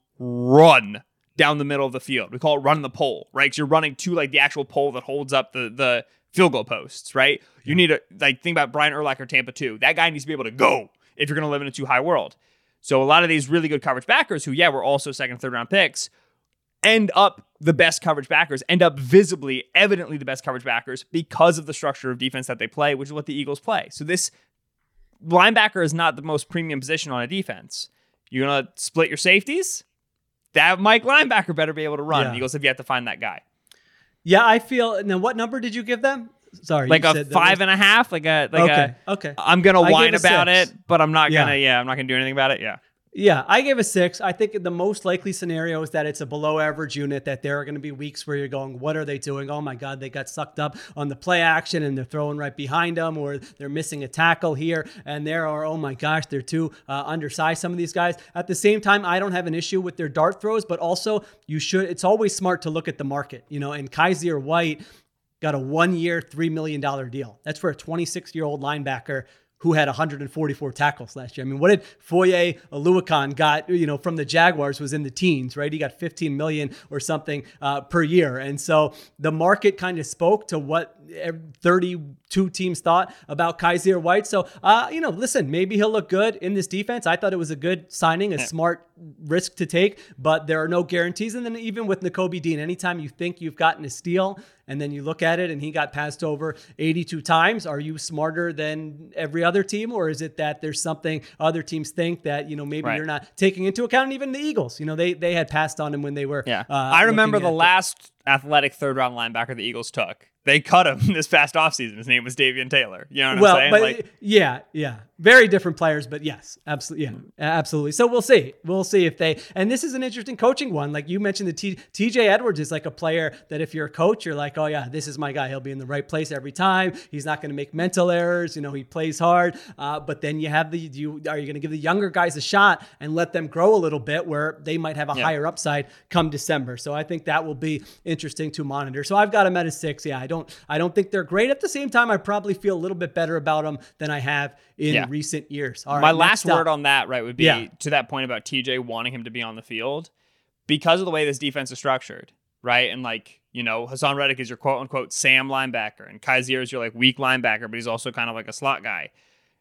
C: run down the middle of the field. We call it run the pole, right? 'Cause you're running to like the actual pole that holds up the, the field goal posts, right? You need to like think about Brian Urlacher, Tampa two. That guy needs to be able to go if you're going to live in a too high world. So a lot of these really good coverage backers who, yeah, were also second, third round picks, end up the best coverage backers, end up visibly, evidently the best coverage backers because of the structure of defense that they play, which is what the Eagles play. So this linebacker is not the most premium position on a defense. You're going to split your safeties? That Mike linebacker better be able to run.
B: Yeah.
C: The Eagles have yet to find that guy.
B: Yeah, I feel. And then what number did you give them? Sorry,
C: Like
B: you
C: a
B: said that
C: five
B: was-
C: and a half, like a like
B: okay,
C: a.
B: okay.
C: I'm gonna
B: I
C: whine
B: gave a
C: about
B: six.
C: it, but I'm not
B: Yeah.
C: gonna. Yeah, I'm not gonna do anything about it. Yeah.
B: Yeah, I gave a six. I think the most likely scenario is that it's a below average unit, that there are going to be weeks where you're going, what are they doing? Oh my God, they got sucked up on the play action and they're throwing right behind them, or they're missing a tackle here and there, or oh my gosh, they're too uh, undersized, some of these guys. At the same time, I don't have an issue with their dart throws, but also you should, it's always smart to look at the market, you know, and Kaiser White got a one year, three million dollars deal. That's for a twenty-six year old linebacker who had one hundred forty-four tackles last year. I mean, what did Foye Oluokun got, you know, from the Jaguars was in the teens, right? He got fifteen million or something uh, per year. And so the market kind of spoke to what thirty-two teams thought about Kaiser White. So, uh, you know, listen, maybe he'll look good in this defense. I thought it was a good signing, a
C: Yeah.
B: smart risk to take, but there are no guarantees. And then even with Nakobe Dean, anytime you think you've gotten a steal and then you look at it and he got passed over eighty-two times, are you smarter than every other team? Or is it that there's something other teams think that, you know, maybe
C: Right.
B: you're not taking into account? And even the Eagles, you know, they they had passed on him when they were.
C: Yeah.
B: Uh,
C: I remember
B: looking
C: the
B: at
C: last athletic third round linebacker the Eagles took. They cut him this past offseason. His name was Davian Taylor. You know what
B: well,
C: I'm saying?
B: but
C: Like,
B: yeah, yeah, very different players, but yes, absolutely, yeah, absolutely. So we'll see, we'll see if they. And this is an interesting coaching one. Like you mentioned, the T, TJ Edwards is like a player that if you're a coach, you're like, oh yeah, this is my guy. He'll be in the right place every time. He's not going to make mental errors. You know, he plays hard. Uh, but then you have the you are you going to give the younger guys a shot and let them grow a little bit where they might have a
C: Yeah.
B: higher upside come December. So I think that will be interesting to monitor. So I've got them at a six. Yeah, I don't I don't think they're great. At the same time, I probably feel a little bit better about them than I have in
C: Yeah.
B: recent years. All right,
C: my last
B: next up.
C: word on that, right, would be
B: Yeah.
C: to that point about T J wanting him to be on the field because of the way this defense is structured, right? And like, you know, Hassan Reddick is your quote unquote Sam linebacker, and Kaiser is your like weak linebacker, but he's also kind of like a slot guy.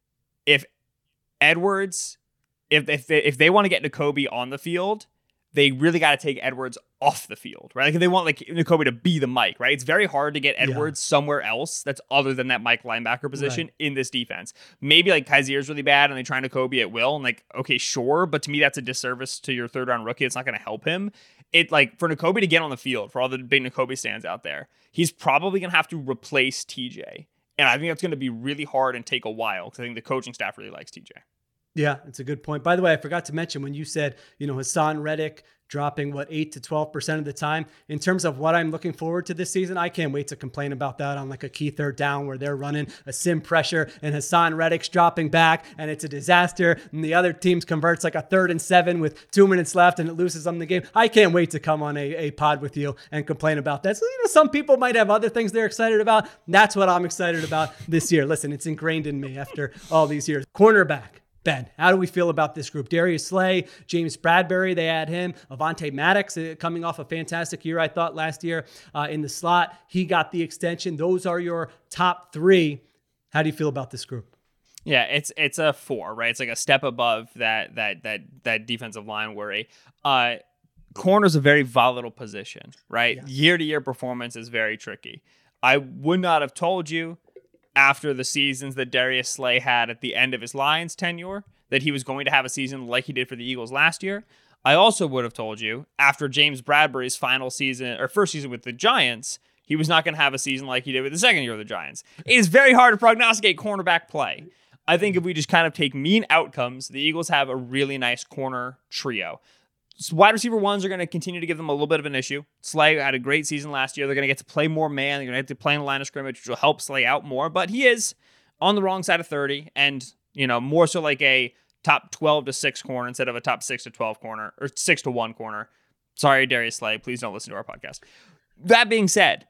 C: If Edwards, if if they, if they want to get Nakobe on the field, they really got to take Edwards off the field, right? Like if they want like Nakobe to be the Mike, right? It's very hard to get Edwards somewhere else that's other than that Mike linebacker position
B: Right.
C: in this defense. Maybe like Kaiser's really bad and they try Nakobe at will, and like, okay, sure, but to me that's a disservice to your third round rookie. It's not going to help him. It like for Nakobe to get on the field, for all the big Nakobe stands out there, he's probably going to have to replace T J. And I think that's going to be really hard and take a while because I think the coaching staff really likes T J.
B: Yeah, it's a good point. By the way, I forgot to mention when you said, you know, Hassan Reddick dropping what eight to twelve percent of the time. In terms of what I'm looking forward to this season, I can't wait to complain about that on like a key third down where they're running a sim pressure and Hassan Reddick's dropping back and it's a disaster and the other teams converts like a third and seven with two minutes left and it loses them the game. I can't wait to come on a, a pod with you and complain about that. So, you know, some people might have other things they're excited about. That's what I'm excited about this year. Listen, it's ingrained in me after all these years. Cornerback. Ben, how do we feel about this group? Darius Slay, James Bradbury, they add him. Avonte Maddox, uh, coming off a fantastic year, I thought, last year uh, in the slot. He got the extension. Those are your top three. How do you feel about this group?
C: Yeah, it's it's a four, right? It's like a step above that that that that defensive line worry. Uh, corner's a very volatile position, right?
B: Yeah.
C: Year-to-year performance is very tricky. I would not have told you after the seasons that Darius Slay had at the end of his Lions tenure that he was going to have a season like he did for the Eagles last year. I also would have told you after James Bradbury's final season or first season with the Giants, he was not going to have a season like he did with the second year of the Giants. It is very hard to prognosticate cornerback play. I think if we just kind of take mean outcomes, the Eagles have a really nice corner trio. wide receiver ones are going to continue to give them a little bit of an issue. Slay had a great season last year. They're going to get to play more man. They're going to have to play in the line of scrimmage, which will help Slay out more. But he is on the wrong side of thirty, and you know more so like a top twelve to six corner instead of a top six to twelve corner or six to one corner. Sorry, Darius Slay. Please don't listen to our podcast. That being said,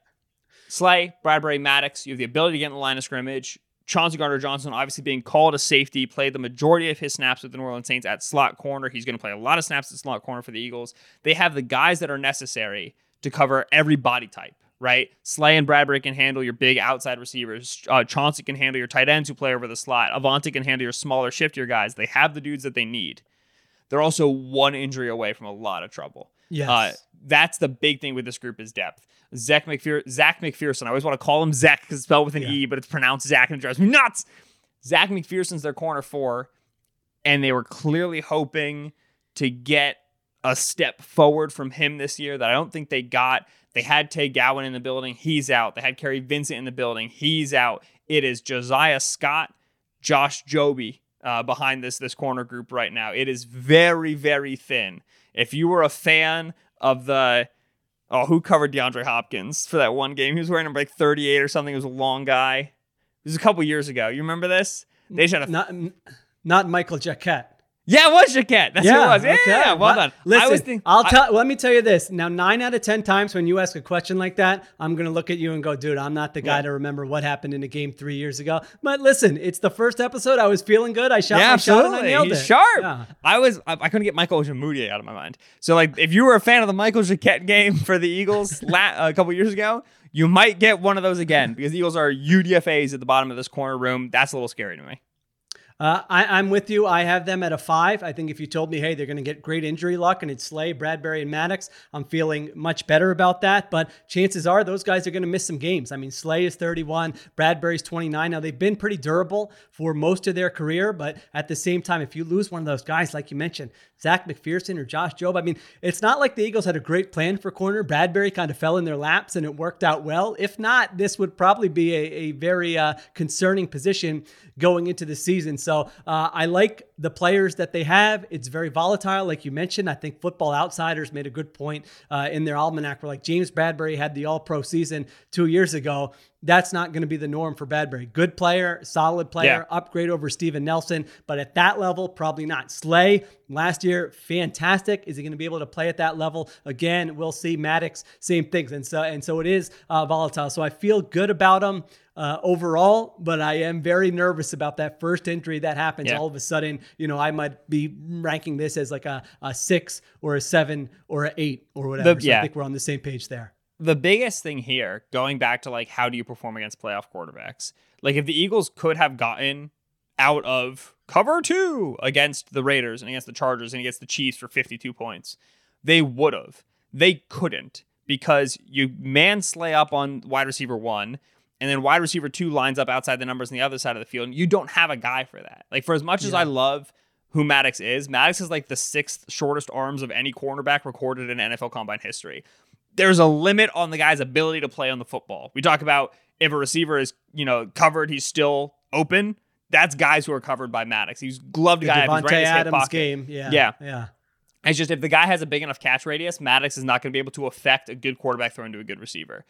C: Slay, Bradbury, Maddox, you have the ability to get in the line of scrimmage. Chauncey Gardner-Johnson, obviously being called a safety, played the majority of his snaps with the New Orleans Saints at slot corner. He's going to play a lot of snaps at slot corner for the Eagles. They have the guys that are necessary to cover every body type, right? Slay and Bradbury can handle your big outside receivers. Uh, Chauncey can handle your tight ends who play over the slot. Avonte can handle your smaller, shiftier guys. They have the dudes that they need. They're also one injury away from a lot of trouble.
B: Yes.
C: Uh, that's the big thing with this group is depth. Zach, McPher- Zach McPherson. I always want to call him Zach because it's spelled with an
B: yeah.
C: E, but it's pronounced Zach and it drives me nuts. Zach McPherson's their corner four, and they were clearly hoping to get a step forward from him this year that I don't think they got. They had Tay Gowan in the building. He's out. They had Kerry Vincent in the building. He's out. It is Josiah Scott, Josh Joby uh, behind this, this corner group right now. It is very, very thin. If you were a fan of the... Oh, who covered DeAndre Hopkins for that one game? He was wearing number like thirty-eight or something. It was a long guy. It was a couple years ago. You remember this? They should have...
B: Not, not Michael Jacquet.
C: Yeah, it was Jacquet. That's
B: yeah,
C: who it was. Yeah,
B: okay.
C: yeah, well
B: but,
C: done.
B: Listen,
C: I was think,
B: I'll
C: I,
B: tell. Let me tell you this. Now, nine out of ten times when you ask a question like that, I'm gonna look at you and go, "Dude, I'm not the guy
C: yeah.
B: to remember what happened in a game three years ago." But listen, it's the first episode. I was feeling good. I shot
C: yeah,
B: my
C: absolutely.
B: shot and I nailed
C: He's
B: it.
C: sharp.
B: Yeah.
C: I was. I, I couldn't get Michael Ojemudia out of my mind. So, like, if you were a fan of the Michael Jacquet game for the Eagles la- a couple years ago, you might get one of those again because the Eagles are U D F As at the bottom of this corner room. That's a little scary to me.
B: Uh, I, I'm with you. I have them at a five. I think if you told me, hey, they're going to get great injury luck and it's Slay, Bradbury, and Maddox, I'm feeling much better about that. But chances are those guys are going to miss some games. I mean, Slay is thirty-one, Bradbury's twenty-nine. Now, they've been pretty durable for most of their career, but at the same time, if you lose one of those guys, like you mentioned, Zach McPherson or Josh Jobe, I mean, it's not like the Eagles had a great plan for corner. Bradbury kind of fell in their laps and it worked out well. If not, this would probably be a, a very uh, concerning position going into the season. So uh, I like the players that they have. It's very volatile, like you mentioned. I think Football Outsiders made a good point uh, in their almanac where like James Bradbury had the all-pro season two years ago. That's not going to be the norm for Bradbury. Good player, solid player,
C: yeah.
B: upgrade over Steven Nelson, but at that level, probably not. Slay, last year, fantastic. Is he going to be able to play at that level? Again, we'll see. Maddox, same things. And so, and so it is uh, volatile. So I feel good about him uh, overall, but I am very nervous about that first injury that happens.
C: Yeah.
B: All of a sudden, you know, I might be ranking this as like a, a six or a seven or an eight or whatever.
C: The,
B: so
C: yeah.
B: I think we're on the same page there.
C: The biggest thing here, going back to like, how do you perform against playoff quarterbacks? Like if the Eagles could have gotten out of cover two against the Raiders and against the Chargers and against the Chiefs for fifty-two points, they would have. They couldn't because you man Slay up on wide receiver one and then wide receiver two lines up outside the numbers on the other side of the field. And you don't have a guy for that. Like for as much yeah. as I love who Maddox is, Maddox is like the sixth shortest arms of any cornerback recorded in N F L Combine history. There's a limit on the guy's ability to play on the football. We talk about if a receiver is, you know, covered, he's still open. That's guys who are covered by Maddox. He's gloved
B: the
C: guy.
B: Devontae
C: He's right in his
B: Adams
C: hip pocket.
B: game. Yeah.
C: Yeah.
B: Yeah.
C: It's just if the guy has a big enough catch radius, Maddox is not going to be able to affect a good quarterback throwing to a good receiver.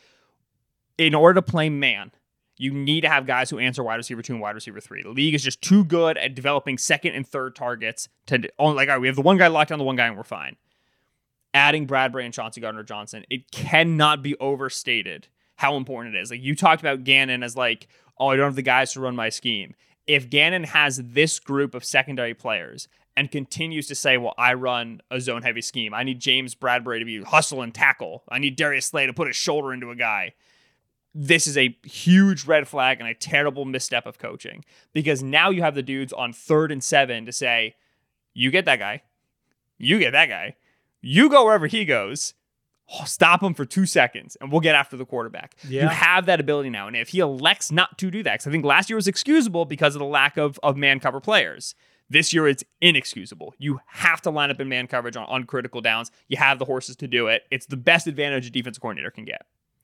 C: In order to play man, you need to have guys who answer wide receiver two and wide receiver three. The league is just too good at developing second and third targets to only like, all right, we have the one guy locked down the one guy and we're fine. Adding Bradbury and Chauncey Gardner-Johnson, it cannot be overstated how important it is. Like you talked about Gannon as like, oh, I don't have the guys to run my scheme. If Gannon has this group of secondary players and continues to say, well, I run a zone-heavy scheme. I need James Bradbury to be hustle and tackle. I need Darius Slay to put his shoulder into a guy. This is a huge red flag and a terrible misstep of coaching because now you have the dudes on third and seven to say, you get that guy. You get that guy. You go wherever he goes, stop him for two seconds, and we'll get after the quarterback.
B: Yeah.
C: You have that ability now. And if he elects not to do that, because I think last year was excusable because of the lack of, of man cover players. This year, it's inexcusable. You have to line up in man coverage on, on critical downs. You have the horses to do it. It's the best advantage a defensive coordinator can get.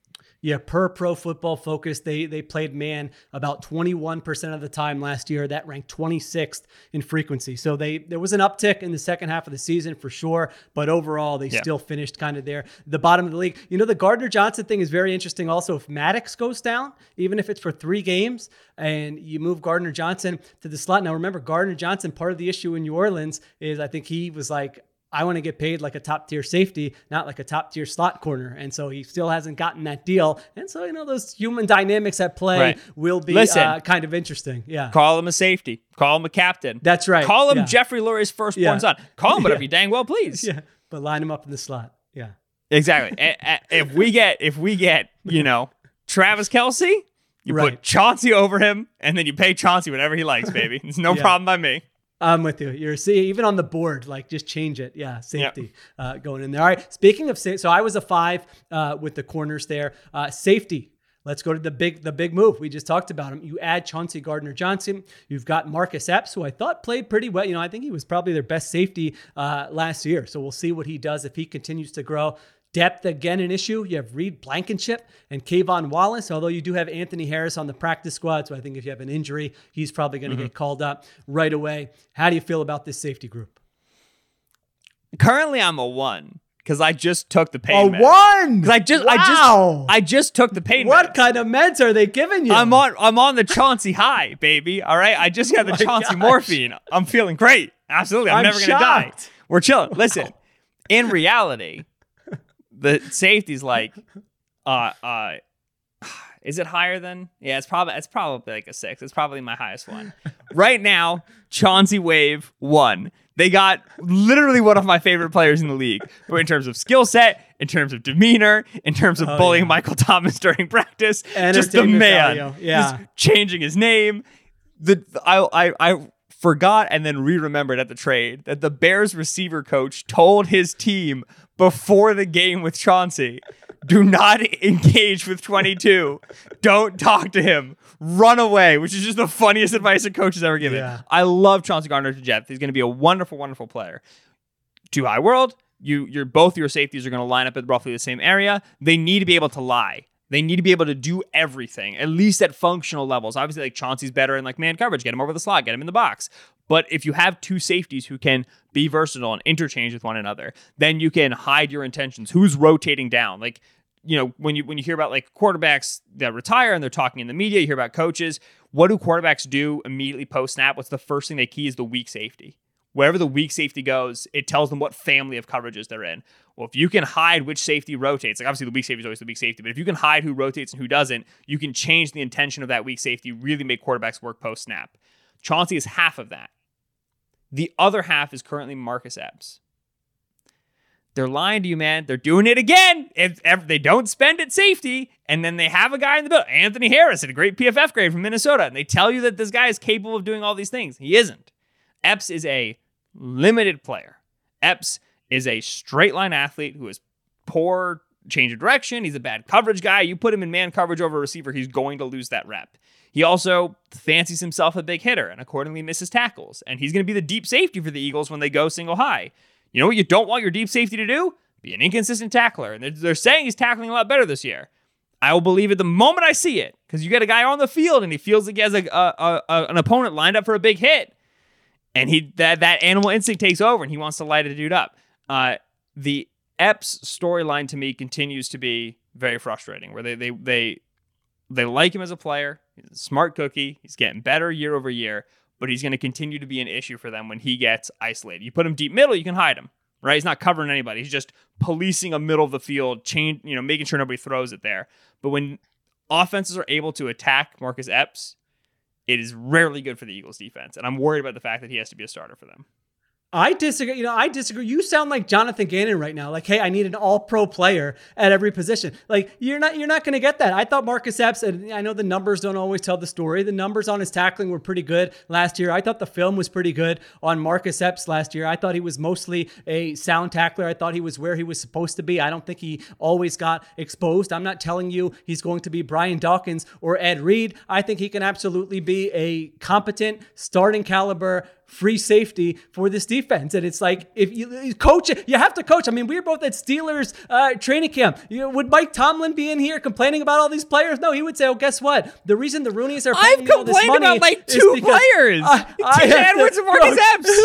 B: Yeah, per Pro Football Focus, they they played man about twenty-one percent of the time last year. That ranked twenty-sixth in frequency. So they there was an uptick in the second half of the season for sure, but overall they yeah. still finished kind of there, the bottom of the league. You know, the Gardner Johnson thing is very interesting also. If Maddox goes down, even if it's for three games, and you move Gardner Johnson to the slot. Now remember, Gardner Johnson, part of the issue in New Orleans is I think he was like, I want to get paid like a top tier safety, not like a top tier slot corner. And so he still hasn't gotten that deal. And so, you know, those human dynamics at play right. will be Listen, uh, kind of interesting. Yeah.
C: Call him a safety. Call him a captain.
B: That's right.
C: Call him
B: yeah.
C: Jeffrey Lurie's firstborn yeah. son. Call him whatever yeah. you dang well please.
B: Yeah. But line him up in the slot. Yeah.
C: Exactly. if we get, if we get, you know, Travis Kelce, you right. put Chauncey over him and then you pay Chauncey whatever he likes, baby. It's no yeah. problem by me.
B: I'm with you. You're see even on the board, like just change it. Yeah, safety yep. uh, going in there. All right. Speaking of safety, so I was a five uh, with the corners there. Uh, safety. Let's go to the big the big move. We just talked about him. You add Chauncey Gardner-Johnson. You've got Marcus Epps, who I thought played pretty well. You know, I think he was probably their best safety uh, last year. So we'll see what he does if he continues to grow. Depth, again, an issue. You have Reed Blankenship and Kayvon Wallace, although you do have Anthony Harris on the practice squad. So I think if you have an injury, he's probably going to mm-hmm. get called up right away. How do you feel about this safety group?
C: Currently, I'm a one because I just took the pain.
B: A one?
C: Because I just,
B: wow.
C: I just, I just took the pain.
B: What
C: meds.
B: kind of meds are they giving you?
C: I'm on, I'm on the Chauncey high, baby. All right, I just got the oh Chauncey gosh. morphine. I'm feeling great. Absolutely, I'm, I'm never going to die. We're chilling. Wow. Listen, in reality. The safety's like, uh, uh, is it higher than? Yeah, it's probably it's probably like a six. It's probably my highest one. Right now, Chauncey Wave one. They got literally one of my favorite players in the league, but in terms of skill set, in terms of demeanor, in terms of oh, bullying yeah. Michael Thomas during practice, just the man, value. yeah, just changing his name. The I I I. forgot and then re-remembered at the trade that the Bears receiver coach told his team before the game with Chauncey, do not engage with twenty-two. Don't talk to him. Run away, which is just the funniest advice a coach has ever given. Yeah. I love Chauncey Gardner to death. He's going to be a wonderful, wonderful player. Too high world. You, you're both your safeties are going to line up at roughly the same area. They need to be able to lie. They need to be able to do everything, at least at functional levels. Obviously, like Chauncey's better in like man coverage. Get him over the slot. Get him in the box. But if you have two safeties who can be versatile and interchange with one another, then you can hide your intentions. Who's rotating down? Like, you know, when you when you hear about like quarterbacks that retire and they're talking in the media, you hear about coaches. What do quarterbacks do immediately post snap? What's the first thing they key is the weak safety. Wherever the weak safety goes, it tells them what family of coverages they're in. Well, if you can hide which safety rotates, like obviously the weak safety is always the weak safety, but if you can hide who rotates and who doesn't, you can change the intention of that weak safety, really make quarterbacks work post-snap. Chauncey is half of that. The other half is currently Marcus Epps. They're lying to you, man. They're doing it again. If, if they don't spend at safety, and then they have a guy in the building, Anthony Harris, at a great P F F grade from Minnesota, and they tell you that this guy is capable of doing all these things. He isn't. Epps is a limited player. Epps is a straight line athlete who is poor change of direction. He's a bad coverage guy. You put him in man coverage over a receiver, he's going to lose that rep. He also fancies himself a big hitter and accordingly misses tackles. And he's going to be the deep safety for the Eagles when they go single high. You know what you don't want your deep safety to do? Be an inconsistent tackler. And they're, they're saying he's tackling a lot better this year. I will believe it the moment I see it, because you get a guy on the field and he feels like he has a, a, a, an opponent lined up for a big hit. And he that, that animal instinct takes over and he wants to light a dude up. Uh, the Epps storyline to me continues to be very frustrating, where they they they they like him as a player. He's a smart cookie. He's getting better year over year, but he's going to continue to be an issue for them when he gets isolated. You put him deep middle, you can hide him, right? He's not covering anybody. He's just policing a middle of the field, change, you know, making sure nobody throws it there. But when offenses are able to attack Marcus Epps, it is rarely good for the Eagles defense. And I'm worried about the fact that he has to be a starter for them.
B: I disagree. You know, I disagree. You sound like Jonathan Gannon right now. Like, hey, I need an all-pro player at every position. Like, you're not you're not going to get that. I thought Marcus Epps, and I know the numbers don't always tell the story. The numbers on his tackling were pretty good last year. I thought the film was pretty good on Marcus Epps last year. I thought he was mostly a sound tackler. I thought he was where he was supposed to be. I don't think he always got exposed. I'm not telling you he's going to be Brian Dawkins or Ed Reed. I think he can absolutely be a competent, starting caliber free safety for this defense. And it's like, if you, you coach it, you have to coach. I mean, we were both at Steelers uh, training camp. You know, would Mike Tomlin be in here complaining about all these players? No, he would say, oh, guess what? The reason the Roonies are paying
C: I've
B: you all this money
C: complained about like two players.
B: I, I
C: T J Edwards and Marcus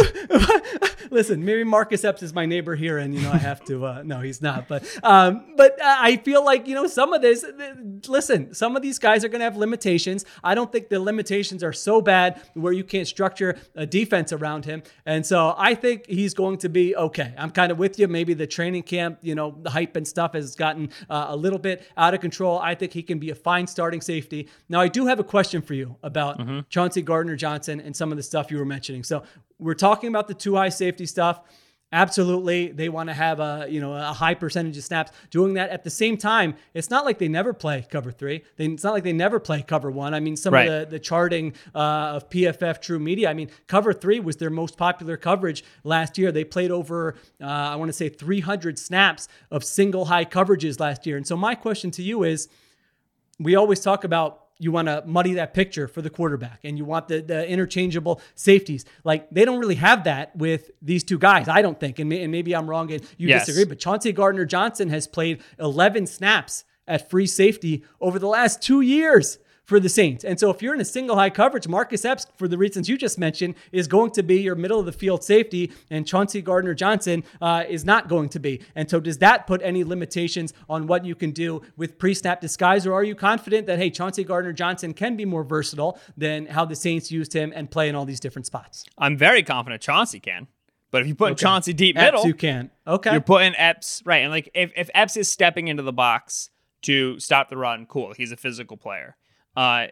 C: Epps.
B: Listen, maybe Marcus Epps is my neighbor here, and you know I have to. Uh, no, he's not. But um, but uh, I feel like you know some of this. Listen, some of these guys are going to have limitations. I don't think the limitations are so bad where you can't structure a defense around him, and so I think he's going to be okay. I'm kind of with you. Maybe the training camp, you know, the hype and stuff has gotten uh, a little bit out of control. I think he can be a fine starting safety. Now, I do have a question for you about mm-hmm. Chauncey Gardner-Johnson and some of the stuff you were mentioning. So we're talking about the two high safety stuff. Absolutely. They want to have a, you know, a high percentage of snaps doing that. At the same time, it's not like they never play cover three. They, it's not like they never play cover one. I mean, some right. of the, the charting uh, of P F F True Media, I mean, cover three was their most popular coverage last year. They played over, uh, I want to say three hundred snaps of single high coverages last year. And so my question to you is, we always talk about you want to muddy that picture for the quarterback and you want the, the interchangeable safeties. Like they don't really have that with these two guys, I don't think. And, may, and maybe I'm wrong and you yes. disagree, but Chauncey Gardner-Johnson has played eleven snaps at free safety over the last two years for the Saints. And so if you're in a single high coverage, Marcus Epps, for the reasons you just mentioned, is going to be your middle of the field safety, and Chauncey Gardner-Johnson uh, is not going to be. And so does that put any limitations on what you can do with pre-snap disguise, or are you confident that, hey, Chauncey Gardner-Johnson can be more versatile than how the Saints used him and play in all these different spots?
C: I'm very confident Chauncey can. But if you put
B: okay.
C: Chauncey deep
B: Epps
C: middle,
B: you can. Okay.
C: You're putting Epps, right. And like if, if Epps is stepping into the box to stop the run, cool. He's a physical player. Uh,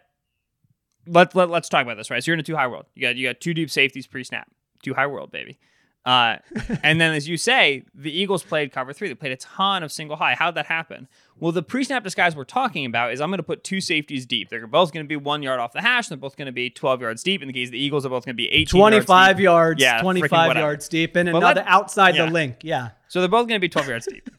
C: let, let, let's talk about this, right? So you're in a two high world. You got you got two deep safeties pre-snap. Two high world, baby. Uh, and then as you say, the Eagles played cover three. They played a ton of single high. How'd that happen? Well, the pre-snap disguise we're talking about is I'm going to put two safeties deep. They're both going to be one yard off the hash, and they're both going to be twelve yards deep. In the case of the Eagles, they're both going to be eighteen
B: twenty-five
C: yards
B: yards,
C: deep. Yeah,
B: twenty-five yards deep, and but another let, outside yeah. the link. Yeah.
C: So they're both going to be twelve yards deep.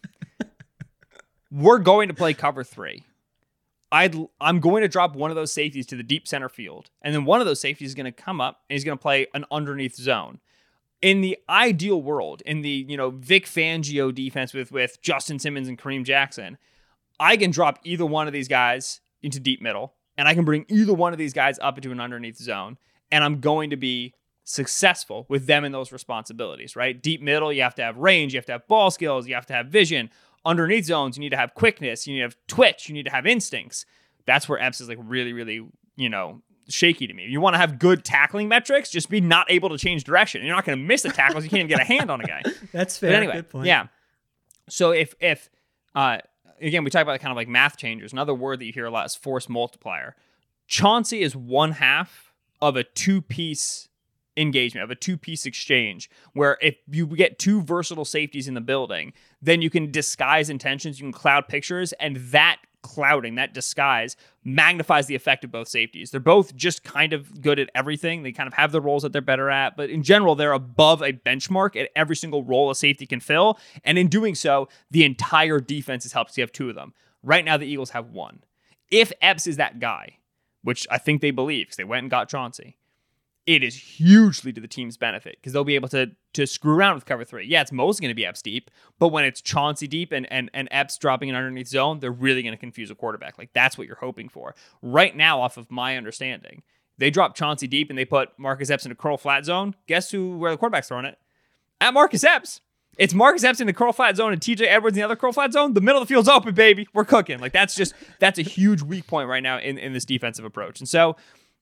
C: We're going to play cover three. I'd, I'm going to drop one of those safeties to the deep center field, and then one of those safeties is going to come up, and he's going to play an underneath zone. In the ideal world, in the, you know, Vic Fangio defense with, with Justin Simmons and Kareem Jackson, I can drop either one of these guys into deep middle, and I can bring either one of these guys up into an underneath zone, and I'm going to be successful with them in those responsibilities, right? Deep middle, you have to have range, you have to have ball skills, you have to have vision. Underneath zones, you need to have quickness, you need to have twitch, you need to have instincts. That's where Epps is like really, really, you know, shaky to me. You want to have good tackling metrics, just be not able to change direction. You're not going to miss the tackles. You can't even get a hand on a guy.
B: That's fair.
C: But anyway,
B: good point.
C: Yeah. So if, if uh, again, we talk about kind of like math changers. Another word that you hear a lot is force multiplier. Chauncey is one half of a two-piece engagement, of a two-piece exchange, where if you get two versatile safeties in the building, then you can disguise intentions, you can cloud pictures, and that clouding, that disguise, magnifies the effect of both safeties. They're both just kind of good at everything. They kind of have the roles that they're better at, but in general, they're above a benchmark at every single role a safety can fill, and in doing so, the entire defense is helped. You have two of them. Right now, the Eagles have one. If Epps is that guy, which I think they believe, because they went and got Chauncey, it is hugely to the team's benefit because they'll be able to to screw around with cover three. Yeah, it's mostly going to be Epps deep, but when it's Chauncey deep and, and, and Epps dropping an underneath zone, they're really going to confuse a quarterback. Like, that's what you're hoping for. Right now, off of my understanding, they drop Chauncey deep and they put Marcus Epps in a curl flat zone. Guess who, where the quarterback's throwing it? At Marcus Epps. It's Marcus Epps in the curl flat zone and T J Edwards in the other curl flat zone. The middle of the field's open, baby. We're cooking. Like, that's just, that's a huge weak point right now in, in this defensive approach. And so,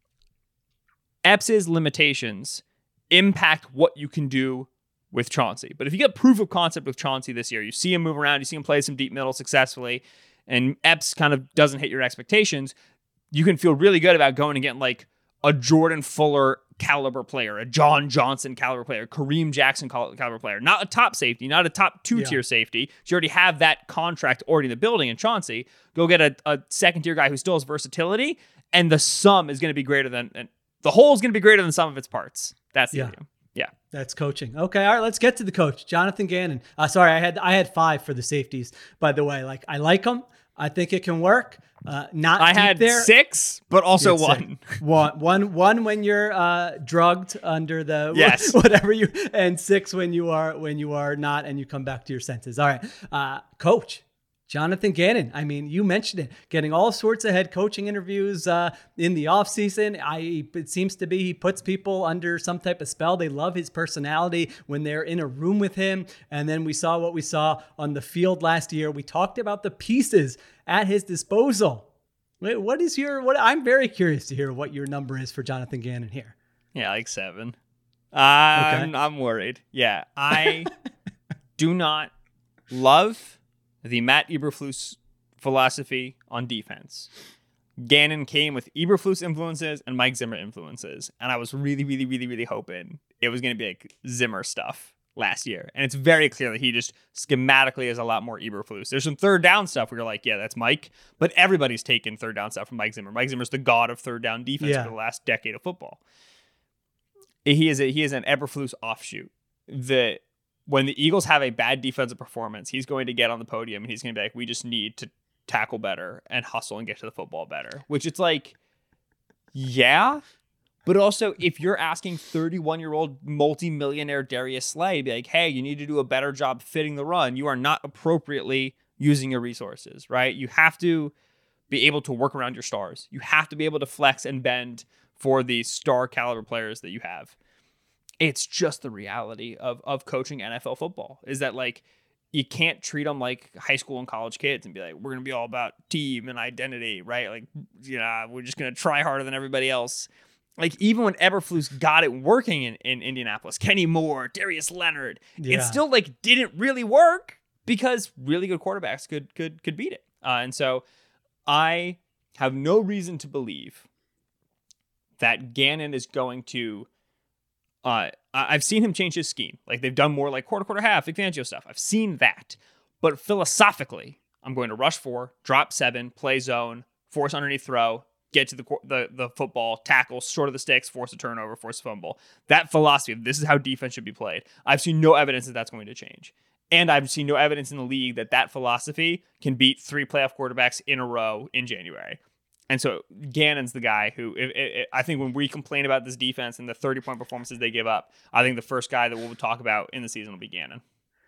C: Epps' limitations impact what you can do with Chauncey. But if you get proof of concept with Chauncey this year, you see him move around, you see him play some deep middle successfully, and Epps kind of doesn't hit your expectations, you can feel really good about going and getting like a Jordan Fuller caliber player, a John Johnson caliber player, Kareem Jackson caliber player, not a top safety, not a top two tier yeah. safety. You already have that contract already in the building in Chauncey. Go get a, a second tier guy who still has versatility, and the sum is going to be greater than, and the whole is going to be greater than the sum of its parts. That's the
B: yeah.
C: idea. Yeah.
B: That's coaching. Okay. All right. Let's get to the coach, Jonathan Gannon. Uh, sorry, I had I had five for the safeties, by the way. Like, I like them. I think it can work. Uh, not
C: I
B: deep
C: had
B: there.
C: six, but also
B: It's
C: one.
B: six. one. One, one when you're uh, drugged under the
C: Yes.
B: whatever you, and six when you are when you are not, and you come back to your senses. All right, uh, Coach Jonathan Gannon. I mean, you mentioned it, getting all sorts of head coaching interviews uh, in the offseason. I it seems to be he puts people under some type of spell. They love his personality when they're in a room with him. And then we saw what we saw on the field last year. We talked about the pieces at his disposal. Wait, what is your what? I'm very curious to hear what your number is for Jonathan Gannon here.
C: Yeah, like seven. I'm,
B: Okay.
C: I'm worried. Yeah, I do not love the Matt Eberflus philosophy on defense. Gannon came with Eberflus influences and Mike Zimmer influences, and I was really, really, really, really hoping it was going to be like Zimmer stuff last year. And it's very clear that he just schematically is a lot more Eberflus. There's some third down stuff where you're like, yeah, that's Mike, but everybody's taken third down stuff from Mike Zimmer. Mike Zimmer's the god of third down defense
B: Yeah.
C: for the last decade of football. He is a, he is an Eberflus offshoot. The when the Eagles have a bad defensive performance, he's going to get on the podium and he's going to be like, we just need to tackle better and hustle and get to the football better. Which it's like, yeah. But also, if you're asking thirty-one-year-old multi-millionaire Darius Slay, be like, hey, you need to do a better job fitting the run, you are not appropriately using your resources, right? You have to be able to work around your stars. You have to be able to flex and bend for the star caliber players that you have. It's just the reality of of coaching N F L football is that, like, you can't treat them like high school and college kids and be like, we're going to be all about team and identity, right? Like, you know, we're just going to try harder than everybody else. Like, even when Eberflus got it working in, in Indianapolis, Kenny Moore, Darius Leonard,
B: Yeah.
C: it still, like, didn't really work because really good quarterbacks could could could beat it. Uh, and so I have no reason to believe that Gannon is going to Uh, I've seen him change his scheme. Like, they've done more like quarter, quarter, half, Vic Fangio stuff. I've seen that. But philosophically, I'm going to rush four, drop seven, play zone, force underneath throw, get to the the, the football, tackle, short of the sticks, force a turnover, force a fumble. That philosophy, this is how defense should be played. I've seen no evidence that that's going to change. And I've seen no evidence in the league that that philosophy can beat three playoff quarterbacks in a row in January. And so Gannon's the guy who, it, it, I think when we complain about this defense and the thirty-point performances they give up, I think the first guy that we'll talk about in the season will be Gannon.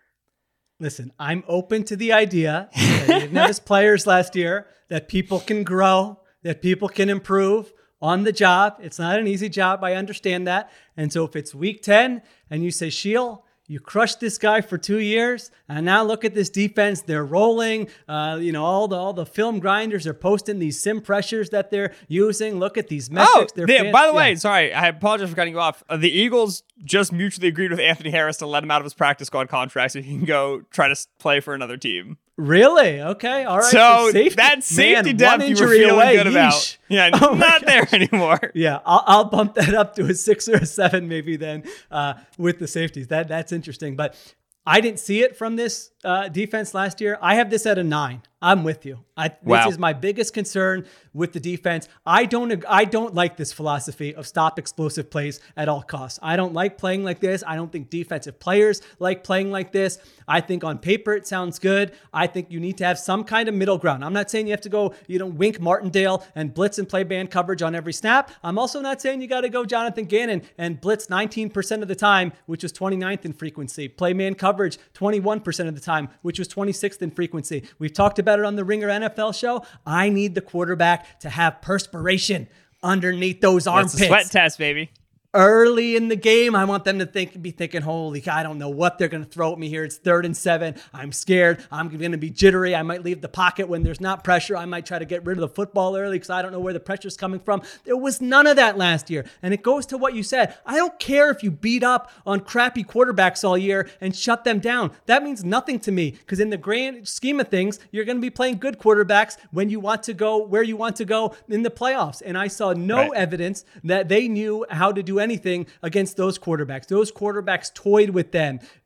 B: Listen, I'm open to the idea that he didn't have his players last year, that people can grow, that people can improve on the job. It's not an easy job. I understand that. And so if it's week ten and you say, Sheil, you crushed this guy for two years, and now look at this defense. They're rolling. Uh, you know, all the all the film grinders are posting these sim pressures that they're using. Look at these metrics.
C: Oh,
B: they're
C: they,
B: fan-
C: by the
B: yeah.
C: way, sorry, I apologize for cutting you off. Uh, the Eagles just mutually agreed with Anthony Harris to let him out of his practice squad contract so he can go try to s- play for another team.
B: Really? Okay. All right.
C: So
B: safety,
C: that safety
B: man,
C: depth
B: one
C: you were
B: injury
C: feeling
B: away.
C: good about.
B: Yeesh.
C: Yeah,
B: Oh my
C: not there
B: gosh.
C: anymore.
B: Yeah, I'll, I'll bump that up to a six or a seven maybe then uh, with the safeties. That That's interesting. But I didn't see it from this uh, defense last year. I have this at a nine. I'm with you. I,
C: Wow.
B: This is my biggest concern with the defense. I don't ag- I don't like this philosophy of stop explosive plays at all costs. I don't like playing like this. I don't think defensive players like playing like this. I think on paper it sounds good. I think you need to have some kind of middle ground. I'm not saying you have to go, you know, wink Martindale and blitz and play man coverage on every snap. I'm also not saying you got to go Jonathan Gannon and blitz nineteen percent of the time, which was twenty-ninth in frequency. Play man coverage twenty-one percent of the time, which was twenty-sixth in frequency. We've talked about it on the Ringer N F L show. I need the quarterback to have perspiration underneath those armpits.
C: That's a sweat test, baby.
B: Early in the game, I want them to think, be thinking, holy cow, I don't know what they're going to throw at me here. It's third and seven. I'm scared. I'm going to be jittery. I might leave the pocket when there's not pressure. I might try to get rid of the football early because I don't know where the pressure's coming from. There was none of that last year. And it goes to what you said. I don't care if you beat up on crappy quarterbacks all year and shut them down. That means nothing to me because in the grand scheme of things, you're going to be playing good quarterbacks when you want to go where you want to go in the playoffs. And I saw no
C: Right.
B: evidence that they knew how to do anything against those quarterbacks. Those quarterbacks toyed with them.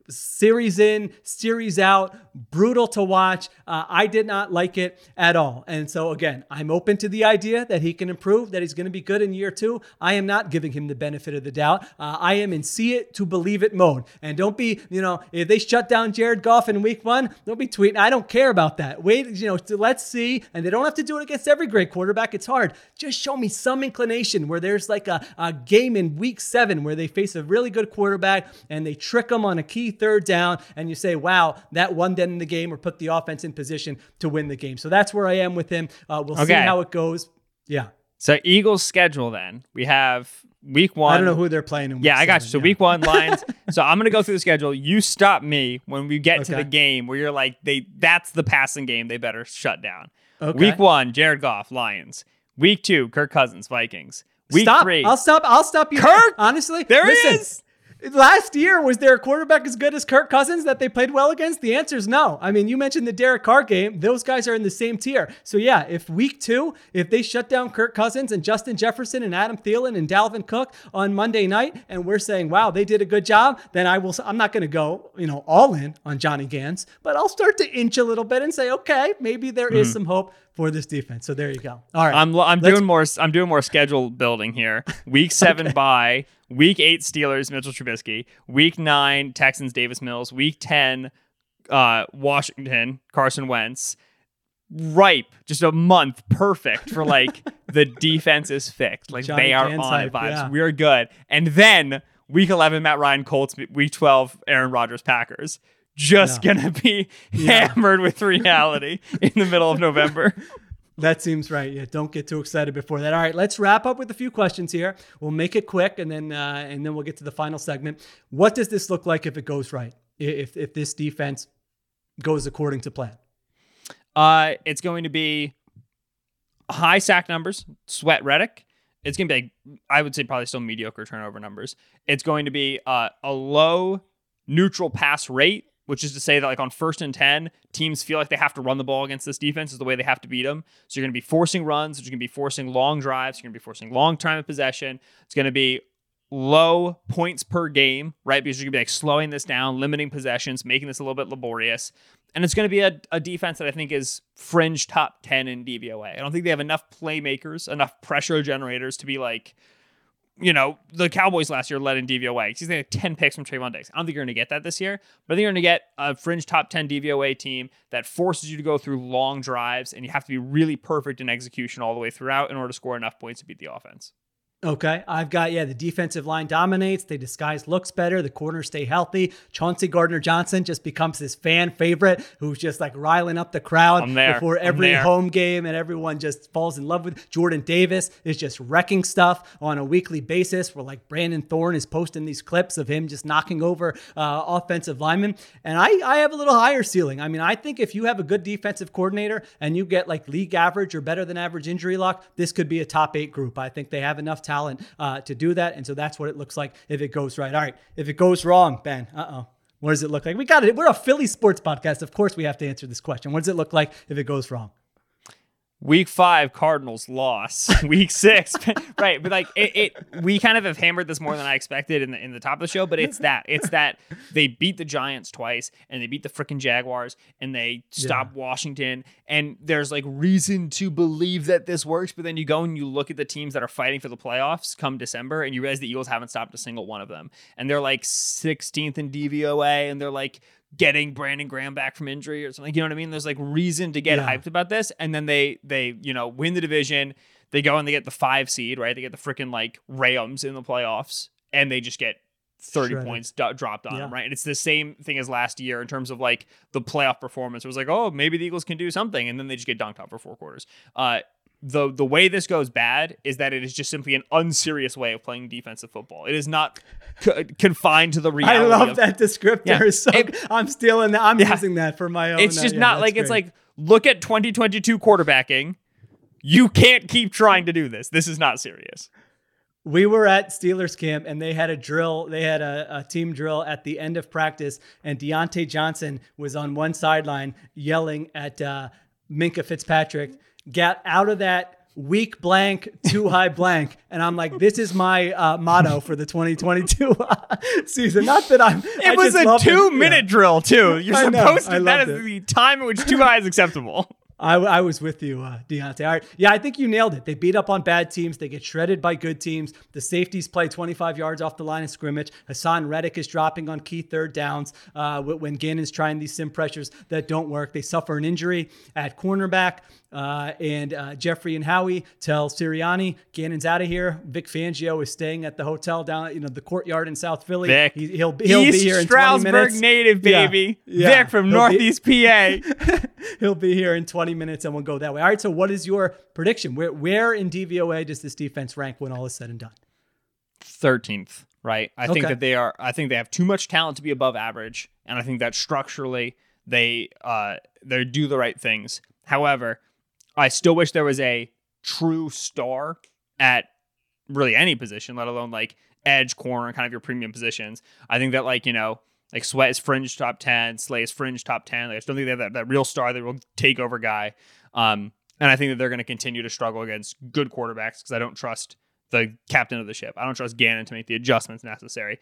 B: series in, series out, brutal to watch. Uh, I did not like it at all. And so again, I'm open to the idea that he can improve, that he's going to be good in year two. I am not giving him the benefit of the doubt. Uh, I am in see it to believe it mode. And don't be, you know, if they shut down Jared Goff in week one, don't be tweeting. I don't care about that. Wait, you know, let's see. And they don't have to do it against every great quarterback. It's hard. Just show me some inclination where there's like a, a game in week seven where they face a really good quarterback and they trick them on a key third down, and you say, wow, that won them in the game or put the offense in position to win the game. So that's where I am with him. Uh, we'll okay. see how it goes. Yeah.
C: So Eagles schedule then. We have week one.
B: I don't know who they're playing in week
C: Yeah, I got
B: seven,
C: you. So
B: yeah.
C: week one, Lions. So I'm going to go through the schedule. You stop me when we get
B: okay.
C: to the game where you're like, they that's the passing game they better shut down.
B: Okay.
C: Week one, Jared Goff, Lions. Week two, Kirk Cousins, Vikings. Week
B: stop.
C: three.
B: I'll stop. I'll stop you.
C: Kirk!
B: Honestly.
C: There
B: listen,
C: he is.
B: Last year, was there a quarterback as good as Kirk Cousins that they played well against? The answer is no. I mean, you mentioned the Derek Carr game. Those guys are in the same tier. So yeah, if week two, if they shut down Kirk Cousins and Justin Jefferson and Adam Thielen and Dalvin Cook on Monday night, and we're saying, wow, they did a good job, then I will, I'm not going to go, you know, all in on Johnny Gans, but I'll start to inch a little bit and say, okay, maybe there mm-hmm. is some hope for this defense. So there you go. All right.
C: I'm I'm Let's, doing more I'm doing more schedule building here. Week seven okay. bye, week eight Steelers, Mitchell Trubisky, week nine Texans, Davis Mills, week ten uh, Washington, Carson Wentz. Ripe, just a month perfect for like the defense is fixed. Like Johnny they are on
B: hype,
C: vibes.
B: Yeah.
C: We are good. And then week eleven Matt Ryan Colts, week twelve Aaron Rodgers Packers. Just yeah. gonna be yeah. hammered with reality in the middle of November.
B: That seems right. Yeah, don't get too excited before that. All right, let's wrap up with a few questions here. We'll make it quick, and then uh, and then we'll get to the final segment. What does this look like if it goes right? If if this defense goes according to plan?
C: Uh, it's going to be high sack numbers. Sweat Reddick. It's going to be, like, I would say, probably still mediocre turnover numbers. It's going to be uh, a low neutral pass rate, which is to say that like on first and ten, teams feel like they have to run the ball against this defense is the way they have to beat them. So you're going to be forcing runs. You're going to be forcing long drives. You're going to be forcing long time of possession. It's going to be low points per game, right? Because you're going to be like slowing this down, limiting possessions, making this a little bit laborious. And it's going to be a, a defense that I think is fringe top ten in D V O A. I don't think they have enough playmakers, enough pressure generators to be like, you know, the Cowboys last year led in D V O A. They had ten picks from Trayvon Diggs. I don't think you're going to get that this year, but I think you're going to get a fringe top ten D V O A team that forces you to go through long drives, and you have to be really perfect in execution all the way throughout in order to score enough points to beat the offense.
B: Okay, I've got, yeah, the defensive line dominates. They disguise looks better. The corners stay healthy. Chauncey Gardner-Johnson just becomes this fan favorite who's just like riling up the crowd before every home game, and everyone just falls in love with. Jordan Davis is just wrecking stuff on a weekly basis, where like Brandon Thorne is posting these clips of him just knocking over uh, offensive linemen. And I, I have a little higher ceiling. I mean, I think if you have a good defensive coordinator and you get like league average or better than average injury luck, this could be a top eight group. I think they have enough talent talent uh, to do that. And so that's what it looks like if it goes right. All right. If it goes wrong, Ben, uh-oh. What does it look like? We got it. We're a Philly sports podcast. Of course we have to answer this question. What does it look like if it goes wrong?
C: Week five, Cardinals loss. Week six, right? But like it, it, we kind of have hammered this more than I expected in the in the top of the show. But it's that, it's that they beat the Giants twice, and they beat the freaking Jaguars, and they stop yeah. Washington. And there's like reason to believe that this works. But then you go and you look at the teams that are fighting for the playoffs come December, and you realize the Eagles haven't stopped a single one of them, and they're like sixteenth in D V O A, and they're like getting Brandon Graham back from injury or something. You know what I mean? There's like reason to get yeah. hyped about this. And then they, they, you know, win the division. They go and they get the five seed, right? They get the freaking like Rams in the playoffs, and they just get thirty Shredded. points do- dropped on yeah. them, right? And it's the same thing as last year in terms of like the playoff performance. It was like, oh, maybe the Eagles can do something. And then they just get dunked out for four quarters. Uh, The the way this goes bad is that it is just simply an unserious way of playing defensive football. It is not c- confined to the reality.
B: I love
C: of,
B: that descriptor. Yeah, so it, I'm stealing that. I'm yeah, using that for my own.
C: It's just
B: uh, yeah,
C: not like, great. It's like, look at twenty twenty-two quarterbacking. You can't keep trying to do this. This is not serious.
B: We were at Steelers camp, and they had a drill. They had a, a team drill at the end of practice, and Deontay Johnson was on one sideline yelling at uh, Minkah Fitzpatrick. Got out of that weak blank, too high blank. And I'm like, this is my uh, motto for the twenty twenty-two season. Not that I'm.
C: It
B: I
C: was
B: just
C: a
B: love
C: two
B: it.
C: minute
B: Yeah.
C: drill too. You're
B: I know.
C: supposed
B: I
C: to. That
B: loved
C: is
B: it.
C: the time at which too high is acceptable.
B: I, I was with you, uh, Deontay. All right. Yeah, I think you nailed it. They beat up on bad teams. They get shredded by good teams. The safeties play twenty-five yards off the line of scrimmage. Hassan Reddick is dropping on key third downs uh, when Gannon's trying these sim pressures that don't work. They suffer an injury at cornerback. Uh, and uh, Jeffrey and Howie tell Sirianni, Gannon's out of here. Vic Fangio is staying at the hotel down at you know the Courtyard in South Philly.
C: Vic.
B: He, he'll he'll
C: East
B: be here in
C: Stroudsburg
B: twenty minutes.
C: native, baby.
B: Yeah, yeah.
C: Vic from
B: He'll
C: Northeast
B: be-
C: P A.
B: He'll be here in twenty minutes, and we'll go that way. All right. So, what is your prediction? Where where in D V O A does this defense rank when all is said and done?
C: thirteenth, right? I think
B: Okay.
C: that they are. I think they have too much talent to be above average, and I think that structurally they uh they do the right things. However, I still wish there was a true star at really any position, let alone like edge, corner, kind of your premium positions. I think that like you know. Like Sweat is fringe top ten, Slay is fringe top ten. Like, I just don't think they have that, that real star, that real takeover guy. Um, and I think that they're going to continue to struggle against good quarterbacks because I don't trust the captain of the ship. I don't trust Gannon to make the adjustments necessary.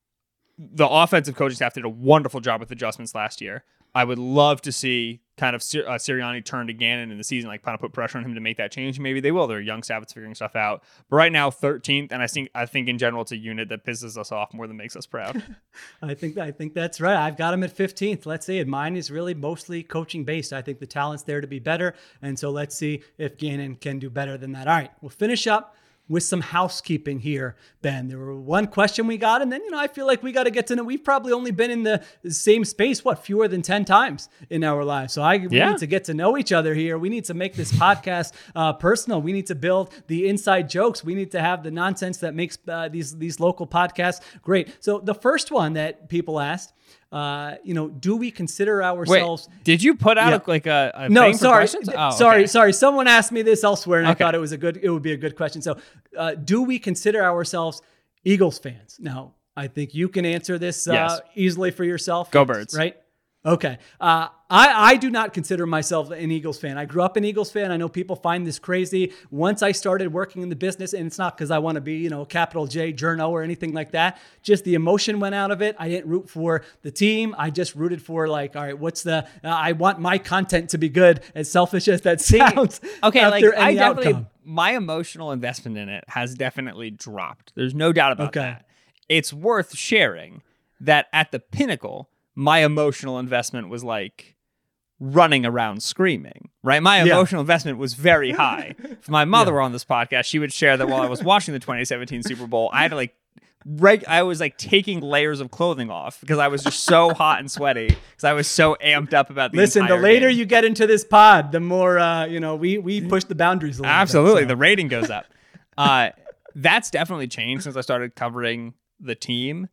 C: The offensive coaching staff did a wonderful job with adjustments last year. I would love to see kind of Sir, uh, Sirianni turn to Gannon in the season, like kind of put pressure on him to make that change. Maybe they will. They're young staff that's figuring stuff out. But right now, thirteenth, and I think I think in general it's a unit that pisses us off more than makes us proud.
B: I think I think that's right. I've got him at fifteenth. Let's see it. Mine is really mostly coaching based. I think the talent's there to be better, and so let's see if Gannon can do better than that. All right, we'll finish up with some housekeeping here, Ben. There were one question we got, and then, you know, I feel like we got to get to know, we've probably only been in the same space, what, fewer than ten times in our lives. So I we
C: Yeah.
B: need to get to know each other here. We need to make this podcast uh, personal. We need to build the inside jokes. We need to have the nonsense that makes uh, these, these local podcasts great. So the first one that people asked, uh, you know, do we consider ourselves...
C: Wait, did you put out
B: Yeah.
C: a, like a, a
B: No,
C: thing for
B: sorry,
C: questions? Oh,
B: sorry,
C: okay.
B: sorry. Someone asked me this elsewhere, and I
C: Okay.
B: thought it was a good. It would be a good question. So, uh, do we consider ourselves Eagles fans? Now, I think you can answer this uh,
C: Yes.
B: easily for yourself.
C: Go Birds.
B: Right? Okay. Uh, I, I do not consider myself an Eagles fan. I grew up an Eagles fan. I know people find this crazy. Once I started working in the business, and it's not because I want to be, you know, capital J journo or anything like that. Just the emotion went out of it. I didn't root for the team. I just rooted for like, all right, what's the, uh, I want my content to be good, as selfish as that sounds.
C: Okay, like
B: after
C: I
B: any
C: definitely,
B: outcome.
C: my emotional investment in it has definitely dropped. There's no doubt about
B: Okay.
C: that. It's worth sharing that at the pinnacle, my emotional investment was like running around screaming, right? My
B: Yeah.
C: emotional investment was very high. If my mother were on this podcast, she would share that while I was watching the twenty seventeen Super Bowl, I had to like, reg- I was like taking layers of clothing off because I was just so hot and sweaty because I was so amped up about the
B: Listen, the
C: entire
B: later
C: game.
B: you get into this pod, the more, uh, you know, we, we push the boundaries a little
C: Absolutely.
B: bit.
C: The rating goes up. Uh, that's definitely changed since I started covering the team.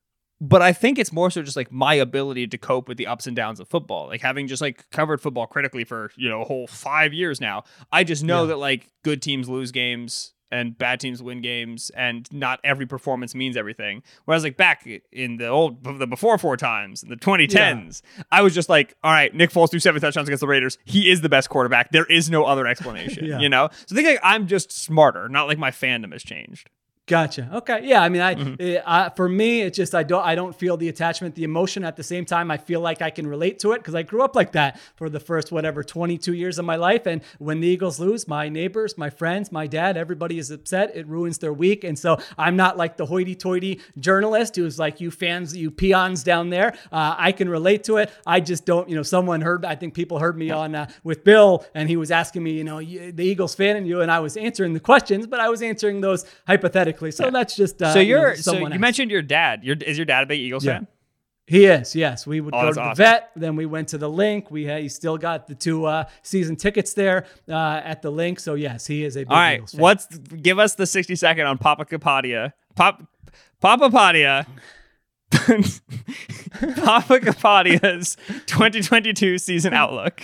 C: But I think it's more so just like my ability to cope with the ups and downs of football. Like having just like covered football critically for, you know, a whole five years now. I just know
B: Yeah.
C: that like good teams lose games and bad teams win games, and not every performance means everything. Whereas like back in the old, the before four times, in the twenty tens, I was just like, all right, Nick Foles threw seven touchdowns against the Raiders. He is the best quarterback. There is no other explanation,
B: Yeah.
C: you know? So I think like, I'm just smarter, not like my fandom has changed.
B: Gotcha. Okay. Yeah. I mean, I,
C: Mm-hmm.
B: eh, I for me, it's just I don't I don't feel the attachment, the emotion. At the same time, I feel like I can relate to it because I grew up like that for the first whatever twenty-two years of my life. And when the Eagles lose, my neighbors, my friends, my dad, everybody is upset. It ruins their week. And so I'm not like the hoity-toity journalist who's like, you fans, you peons down there. Uh, I can relate to it. I just don't. You know, someone heard. I think people heard me on uh, with Bill, and he was asking me, you know, you, the Eagles fan and you, and I was answering the questions, but I was answering those hypothetically. So
C: Yeah.
B: that's just uh,
C: so
B: you know,
C: you're so
B: someone
C: you
B: else.
C: mentioned your dad. Your is your dad a big Eagles
B: Yeah.
C: fan?
B: He is, yes. We would
C: Oh,
B: go to
C: that's
B: the
C: awesome.
B: vet, then we went to the Link. We had, he still got the two uh, season tickets there uh, at the Link. So yes, he is a big
C: All right,
B: Eagles fan.
C: what's give us the sixty second on Papa Capadia. Pop Papa Padia. Papa Capadia's twenty twenty-two season outlook.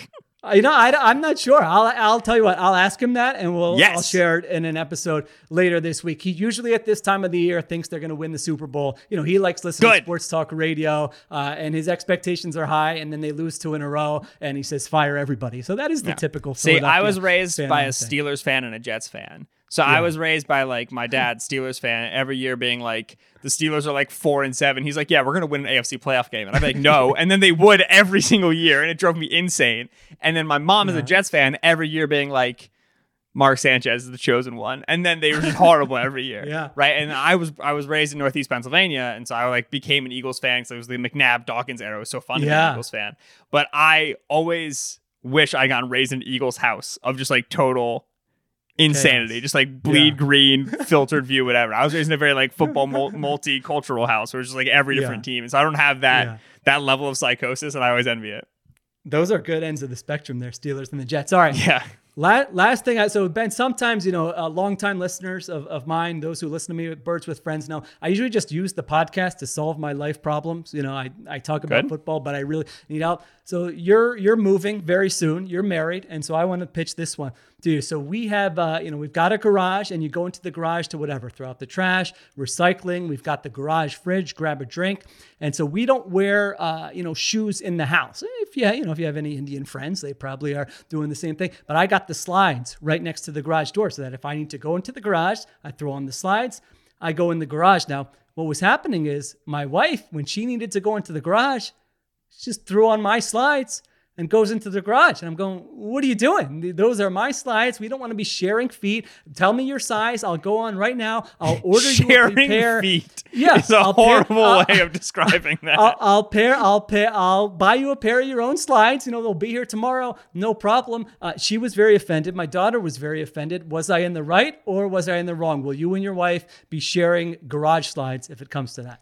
B: You know, I, I'm not sure. I'll I'll tell you what. I'll ask him that, and we'll
C: Yes.
B: I'll share it in an episode later this week. He usually at this time of the year thinks they're going to win the Super Bowl. You know, he likes listening
C: Good.
B: to sports talk radio, uh, and his expectations are high, and then they lose two in a row, and he says fire everybody. So that is the
C: Yeah.
B: typical.
C: See, I
B: Philadelphia
C: was raised
B: fan
C: by a
B: thing.
C: Steelers fan and a Jets fan. So I was raised by like my dad, Steelers fan, every year being like, the Steelers are like four and seven. He's like, yeah, we're going to win an A F C playoff game. And I'm like, no. And then they would every single year. And it drove me insane. And then my mom is a Jets fan every year being like, Mark Sanchez is the chosen one. And then they were just horrible every year.
B: Yeah.
C: Right. And I was I was raised in Northeast Pennsylvania. And so I like became an Eagles fan because it was the McNabb Dawkins era. It was so fun to be
B: Yeah.
C: an Eagles fan. But I always wish I got raised in an Eagles house of just like total insanity,
B: Chaos.
C: just like bleed
B: Yeah.
C: green, filtered view, whatever. I was raised in a very like football mul- multicultural house where it's just like every different
B: Yeah.
C: team. And so I don't have that
B: Yeah.
C: that level of psychosis, and I always envy it.
B: Those are good ends of the spectrum there, Steelers and the Jets. All right.
C: Yeah.
B: La- Last thing, I, so Ben, sometimes, you know, uh, longtime listeners of, of mine, those who listen to me with Birds with Friends know, I usually just use the podcast to solve my life problems. You know, I, I talk about
C: Good.
B: football, but I really need help. So you're you're moving very soon. You're married. And so I want to pitch this one to you. So we have, uh, you know, we've got a garage, and you go into the garage to whatever, throw out the trash, recycling. We've got the garage fridge, grab a drink. And so we don't wear, uh, you know, shoes in the house. If you, you know, if you have any Indian friends, they probably are doing the same thing. But I got the slides right next to the garage door so that if I need to go into the garage, I throw on the slides, I go in the garage. Now, what was happening is my wife, when she needed to go into the garage, she just threw on my slides and goes into the garage. And I'm going, what are you doing? Those are my slides. We don't want to be sharing feet. Tell me your size. I'll go on right now. I'll order you a
C: Sharing
B: pair.
C: feet
B: Yeah,
C: is a
B: I'll pair-
C: horrible
B: I'll-
C: way of describing that.
B: I'll, I'll pair, I'll pair, I'll buy you a pair of your own slides. You know, they'll be here tomorrow. No problem. Uh, she was very offended. My daughter was very offended. Was I in the right or was I in the wrong? Will you and your wife be sharing garage slides if it comes to that?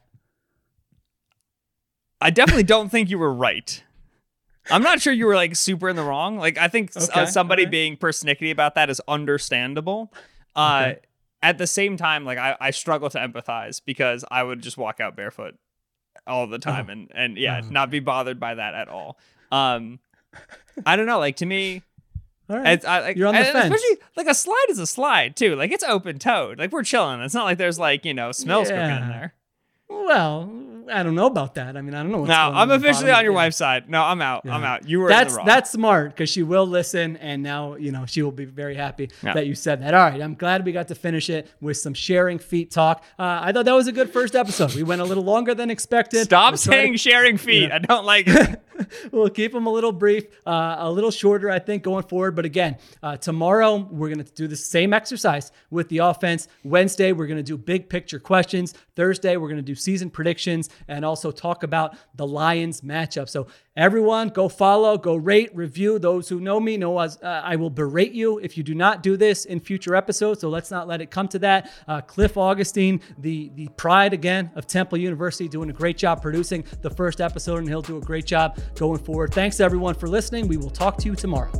C: I definitely don't think you were right. I'm not sure you were like super in the wrong. Like I think s-
B: Okay,
C: uh, somebody
B: alright.
C: being persnickety about that is understandable. Uh,
B: Okay.
C: At the same time, like I, I struggle to empathize because I would just walk out barefoot all the time
B: Oh.
C: and and yeah,
B: Oh.
C: not be bothered by that at all. Um, I don't know. Like to me,
B: All right.
C: it's I, like,
B: You're on the
C: and
B: fence.
C: Especially like a slide is a slide too. Like it's open toed. Like we're chilling. It's not like there's like you know smells cooking in
B: Yeah.
C: there.
B: Well, I don't know about that. I mean, I don't know what's
C: No,
B: going
C: I'm
B: on the
C: officially
B: bottom
C: on your
B: of it.
C: wife's side. No, I'm out. I'm
B: Yeah.
C: out. You were
B: That's
C: in the wrong.
B: that's smart because she will listen, and now you know she will be very happy
C: Yeah.
B: that you said that. All right, I'm glad we got to finish it with some sharing feet talk. Uh, I thought that was a good first episode. We went a little longer than expected.
C: Stop
B: We'll try to-
C: saying sharing feet. I don't like it.
B: We'll keep them a little brief, uh, a little shorter, I think, going forward. But again, uh, tomorrow we're going to do the same exercise with the offense. Wednesday, we're going to do big picture questions. Thursday, we're going to do season predictions and also talk about the Lions matchup. So everyone, go follow, go rate, review. Those who know me know as, uh, I will berate you if you do not do this in future episodes. So let's not let it come to that. Uh, Cliff Augustine, the, the pride again of Temple University, doing a great job producing the first episode, and he'll do a great job going forward. Thanks everyone for listening. We will talk to you tomorrow.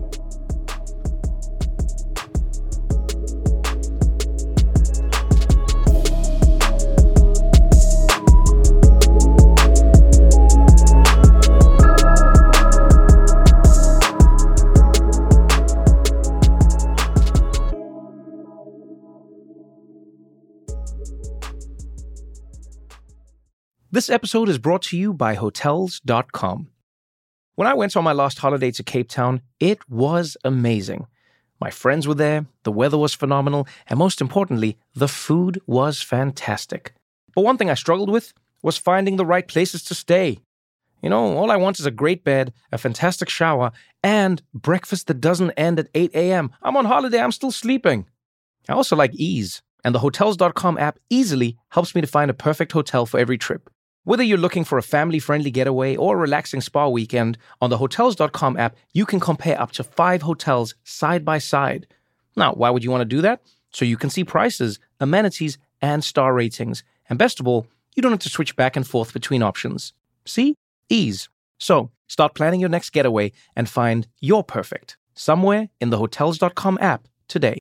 D: This episode is brought to you by Hotels dot com. When I went on my last holiday to Cape Town, it was amazing. My friends were there, the weather was phenomenal, and most importantly, the food was fantastic. But one thing I struggled with was finding the right places to stay. You know, all I want is a great bed, a fantastic shower, and breakfast that doesn't end at eight a.m. I'm on holiday, I'm still sleeping. I also like ease, and the Hotels dot com app easily helps me to find a perfect hotel for every trip. Whether you're looking for a family-friendly getaway or a relaxing spa weekend, on the Hotels dot com app, you can compare up to five hotels side by side. Now, why would you want to do that? So you can see prices, amenities, and star ratings. And best of all, you don't have to switch back and forth between options. See? Ease. So, start planning your next getaway and find your perfect somewhere in the Hotels dot com app today.